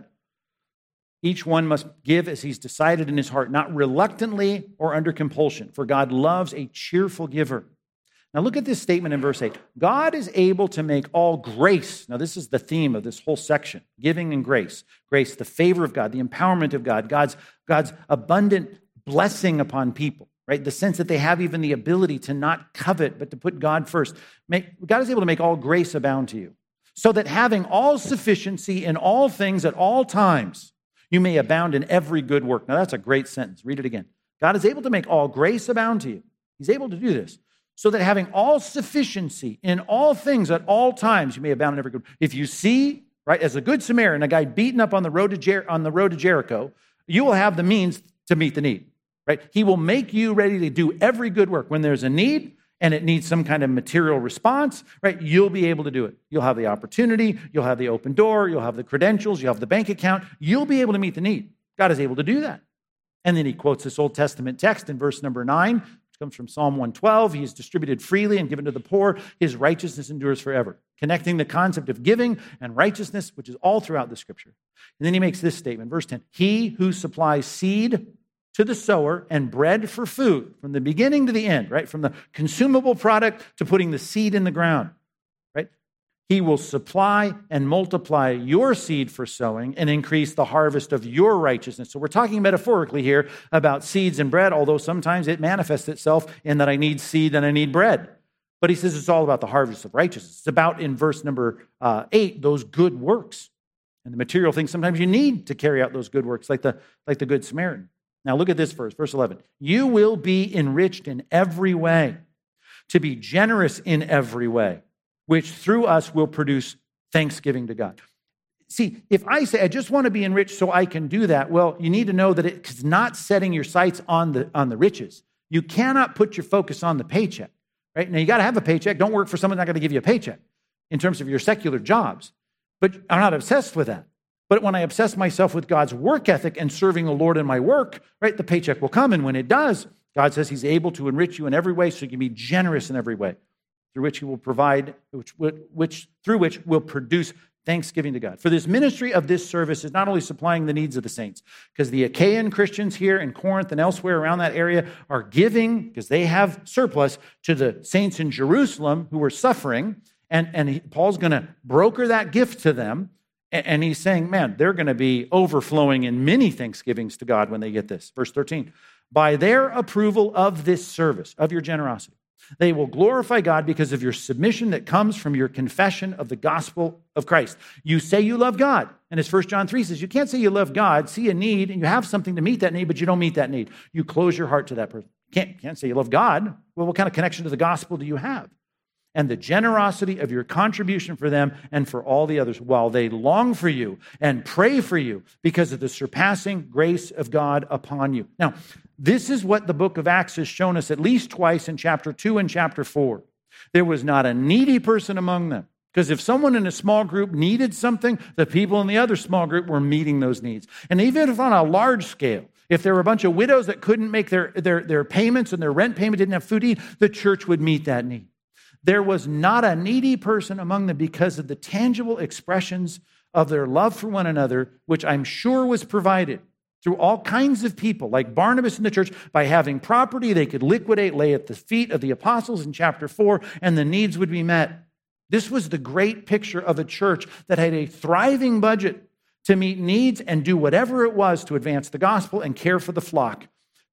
[SPEAKER 1] Each one must give as he's decided in his heart, not reluctantly or under compulsion, for God loves a cheerful giver. Now look at this statement in verse eight. God is able to make all grace. Now this is the theme of this whole section, giving and grace. Grace, the favor of God, the empowerment of God, God's, God's abundant blessing upon people, right? The sense that they have even the ability to not covet, but to put God first. Make, God is able to make all grace abound to you, so that having all sufficiency in all things at all times, you may abound in every good work. Now, that's a great sentence. Read it again. God is able to make all grace abound to you. He's able to do this, so that having all sufficiency in all things at all times, you may abound in every good work. If you see, right, as a good Samaritan, a guy beaten up on the road to Jer- on the road to Jericho, you will have the means to meet the need, right? He will make you ready to do every good work. When there's a need, and it needs some kind of material response, right? You'll be able to do it. You'll have the opportunity, you'll have the open door, you'll have the credentials, you'll have the bank account. You'll be able to meet the need. God is able to do that. And then he quotes this Old Testament text in verse number nine, which comes from Psalm one twelve. He is distributed freely and given to the poor. His righteousness endures forever. Connecting the concept of giving and righteousness, which is all throughout the scripture. And then he makes this statement, verse ten, he who supplies seed to the sower and bread for food, from the beginning to the end, right? From the consumable product to putting the seed in the ground, right? He will supply and multiply your seed for sowing and increase the harvest of your righteousness. So we're talking metaphorically here about seeds and bread, although sometimes it manifests itself in that I need seed and I need bread. But he says it's all about the harvest of righteousness. It's about, in verse number uh, eight, those good works and the material things sometimes you need to carry out those good works, like the, like the Good Samaritan. Now look at this verse, verse eleven. You will be enriched in every way, to be generous in every way, which through us will produce thanksgiving to God. See, if I say, I just want to be enriched so I can do that, well, you need to know that it's not setting your sights on the, on the riches. You cannot put your focus on the paycheck, right? Now, you got to have a paycheck. Don't work for someone that's not going to give you a paycheck in terms of your secular jobs. But I'm not obsessed with that. But when I obsess myself with God's work ethic and serving the Lord in my work, right, the paycheck will come. And when it does, God says he's able to enrich you in every way so you can be generous in every way, through which he will provide, which, which through which will produce thanksgiving to God. For this ministry of this service is not only supplying the needs of the saints, because the Achaean Christians here in Corinth and elsewhere around that area are giving, because they have surplus, to the saints in Jerusalem who are suffering. And, and he, Paul's going to broker that gift to them. And he's saying, man, they're going to be overflowing in many thanksgivings to God when they get this. Verse thirteen, by their approval of this service, of your generosity, they will glorify God because of your submission that comes from your confession of the gospel of Christ. You say you love God. And as First John three says, you can't say you love God, see a need, and you have something to meet that need, but you don't meet that need. You close your heart to that person. You can't, can't say you love God. Well, what kind of connection to the gospel do you have? And the generosity of your contribution for them and for all the others, while they long for you and pray for you because of the surpassing grace of God upon you. Now, this is what the book of Acts has shown us at least twice in chapter two and chapter four. There was not a needy person among them. Because if someone in a small group needed something, the people in the other small group were meeting those needs. And even if on a large scale, if there were a bunch of widows that couldn't make their, their, their payments and their rent payment, didn't have food to eat, the church would meet that need. There was not a needy person among them because of the tangible expressions of their love for one another, which I'm sure was provided through all kinds of people, like Barnabas in the church. By having property, they could liquidate, lay at the feet of the apostles in chapter four, and the needs would be met. This was the great picture of a church that had a thriving budget to meet needs and do whatever it was to advance the gospel and care for the flock,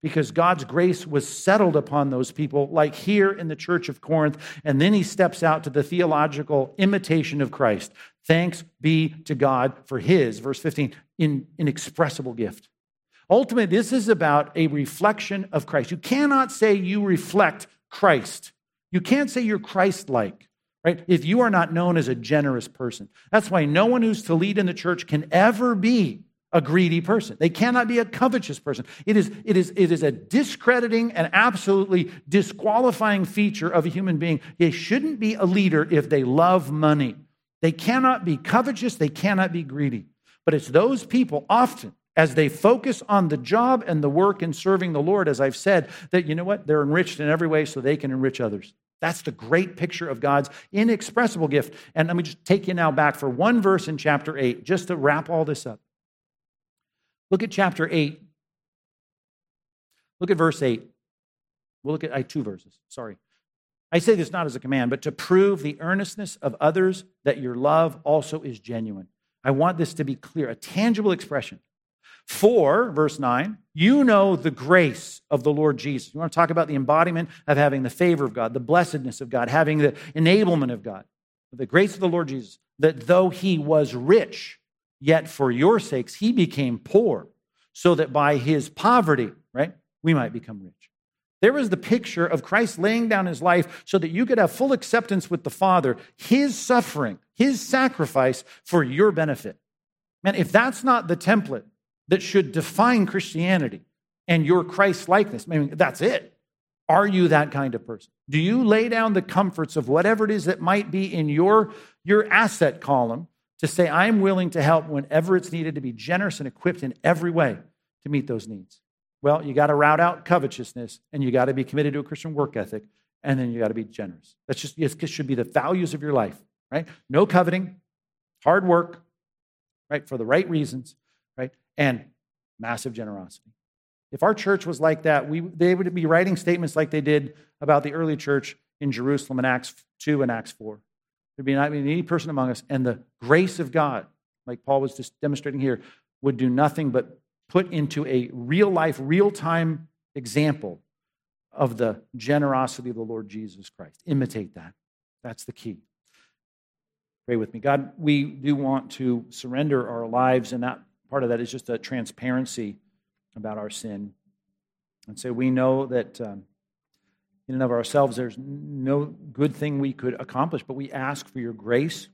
[SPEAKER 1] because God's grace was settled upon those people, like here in the church of Corinth. And then he steps out to the theological imitation of Christ. Thanks be to God for his, verse fifteen, in, inexpressible gift. Ultimately, this is about a reflection of Christ. You cannot say you reflect Christ. You can't say you're Christ-like, right? If you are not known as a generous person. That's why no one who's to lead in the church can ever be a greedy person. They cannot be a covetous person. It is, it is, it is a discrediting and absolutely disqualifying feature of a human being. They shouldn't be a leader if they love money. They cannot be covetous. They cannot be greedy. But it's those people often, as they focus on the job and the work and serving the Lord, as I've said, that, you know what, they're enriched in every way so they can enrich others. That's the great picture of God's inexpressible gift. And let me just take you now back for one verse in chapter eight, just to wrap all this up. Look at chapter eight. Look at verse eight. We'll look at I, two verses. Sorry. I say this not as a command, but to prove the earnestness of others that your love also is genuine. I want this to be clear, a tangible expression. For, verse nine, you know the grace of the Lord Jesus. You want to talk about the embodiment of having the favor of God, the blessedness of God, having the enablement of God, the grace of the Lord Jesus, that though he was rich, yet for your sakes he became poor, so that by his poverty, right, we might become rich. There is the picture of Christ laying down his life so that you could have full acceptance with the Father, his suffering, his sacrifice for your benefit. Man, if that's not the template that should define Christianity and your Christ-likeness, I mean, that's it. Are you that kind of person? Do you lay down the comforts of whatever it is that might be in your, your asset column to say, I'm willing to help whenever it's needed, to be generous and equipped in every way to meet those needs? Well, you got to rout out covetousness, and you got to be committed to a Christian work ethic, and then you got to be generous. That's just, it should be the values of your life, right? No coveting, hard work, right, for the right reasons, right, and massive generosity. If our church was like that, we they would be writing statements like they did about the early church in Jerusalem in Acts two and Acts four. There'd be not any person among us, and the grace of God, like Paul was just demonstrating here, would do nothing but put into a real-life, real-time example of the generosity of the Lord Jesus Christ. Imitate that. That's the key. Pray with me. God, we do want to surrender our lives, and that part of that is just a transparency about our sin. And so we know that um, in and of ourselves, there's no good thing we could accomplish, but we ask for your grace,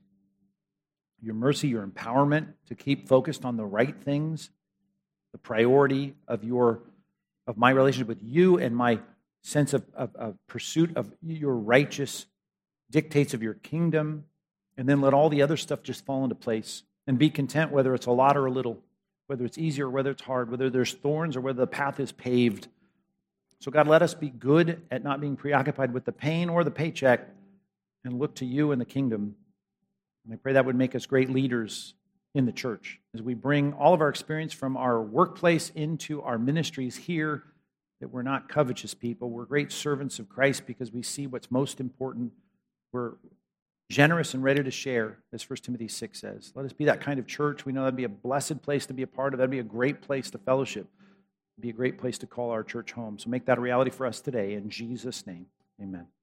[SPEAKER 1] your mercy, your empowerment to keep focused on the right things, the priority of your of my relationship with you and my sense of, of, of pursuit of your righteous dictates of your kingdom, and then let all the other stuff just fall into place and be content whether it's a lot or a little, whether it's easy or whether it's hard, whether there's thorns or whether the path is paved. So God, let us be good at not being preoccupied with the pain or the paycheck and look to you and the kingdom. And I pray that would make us great leaders in the church as we bring all of our experience from our workplace into our ministries here, that we're not covetous people. We're great servants of Christ because we see what's most important. We're generous and ready to share, as First Timothy six says. Let us be that kind of church. We know that'd be a blessed place to be a part of. That'd be a great place to fellowship. It'd be a great place to call our church home. So make that a reality for us today. In Jesus' name, amen.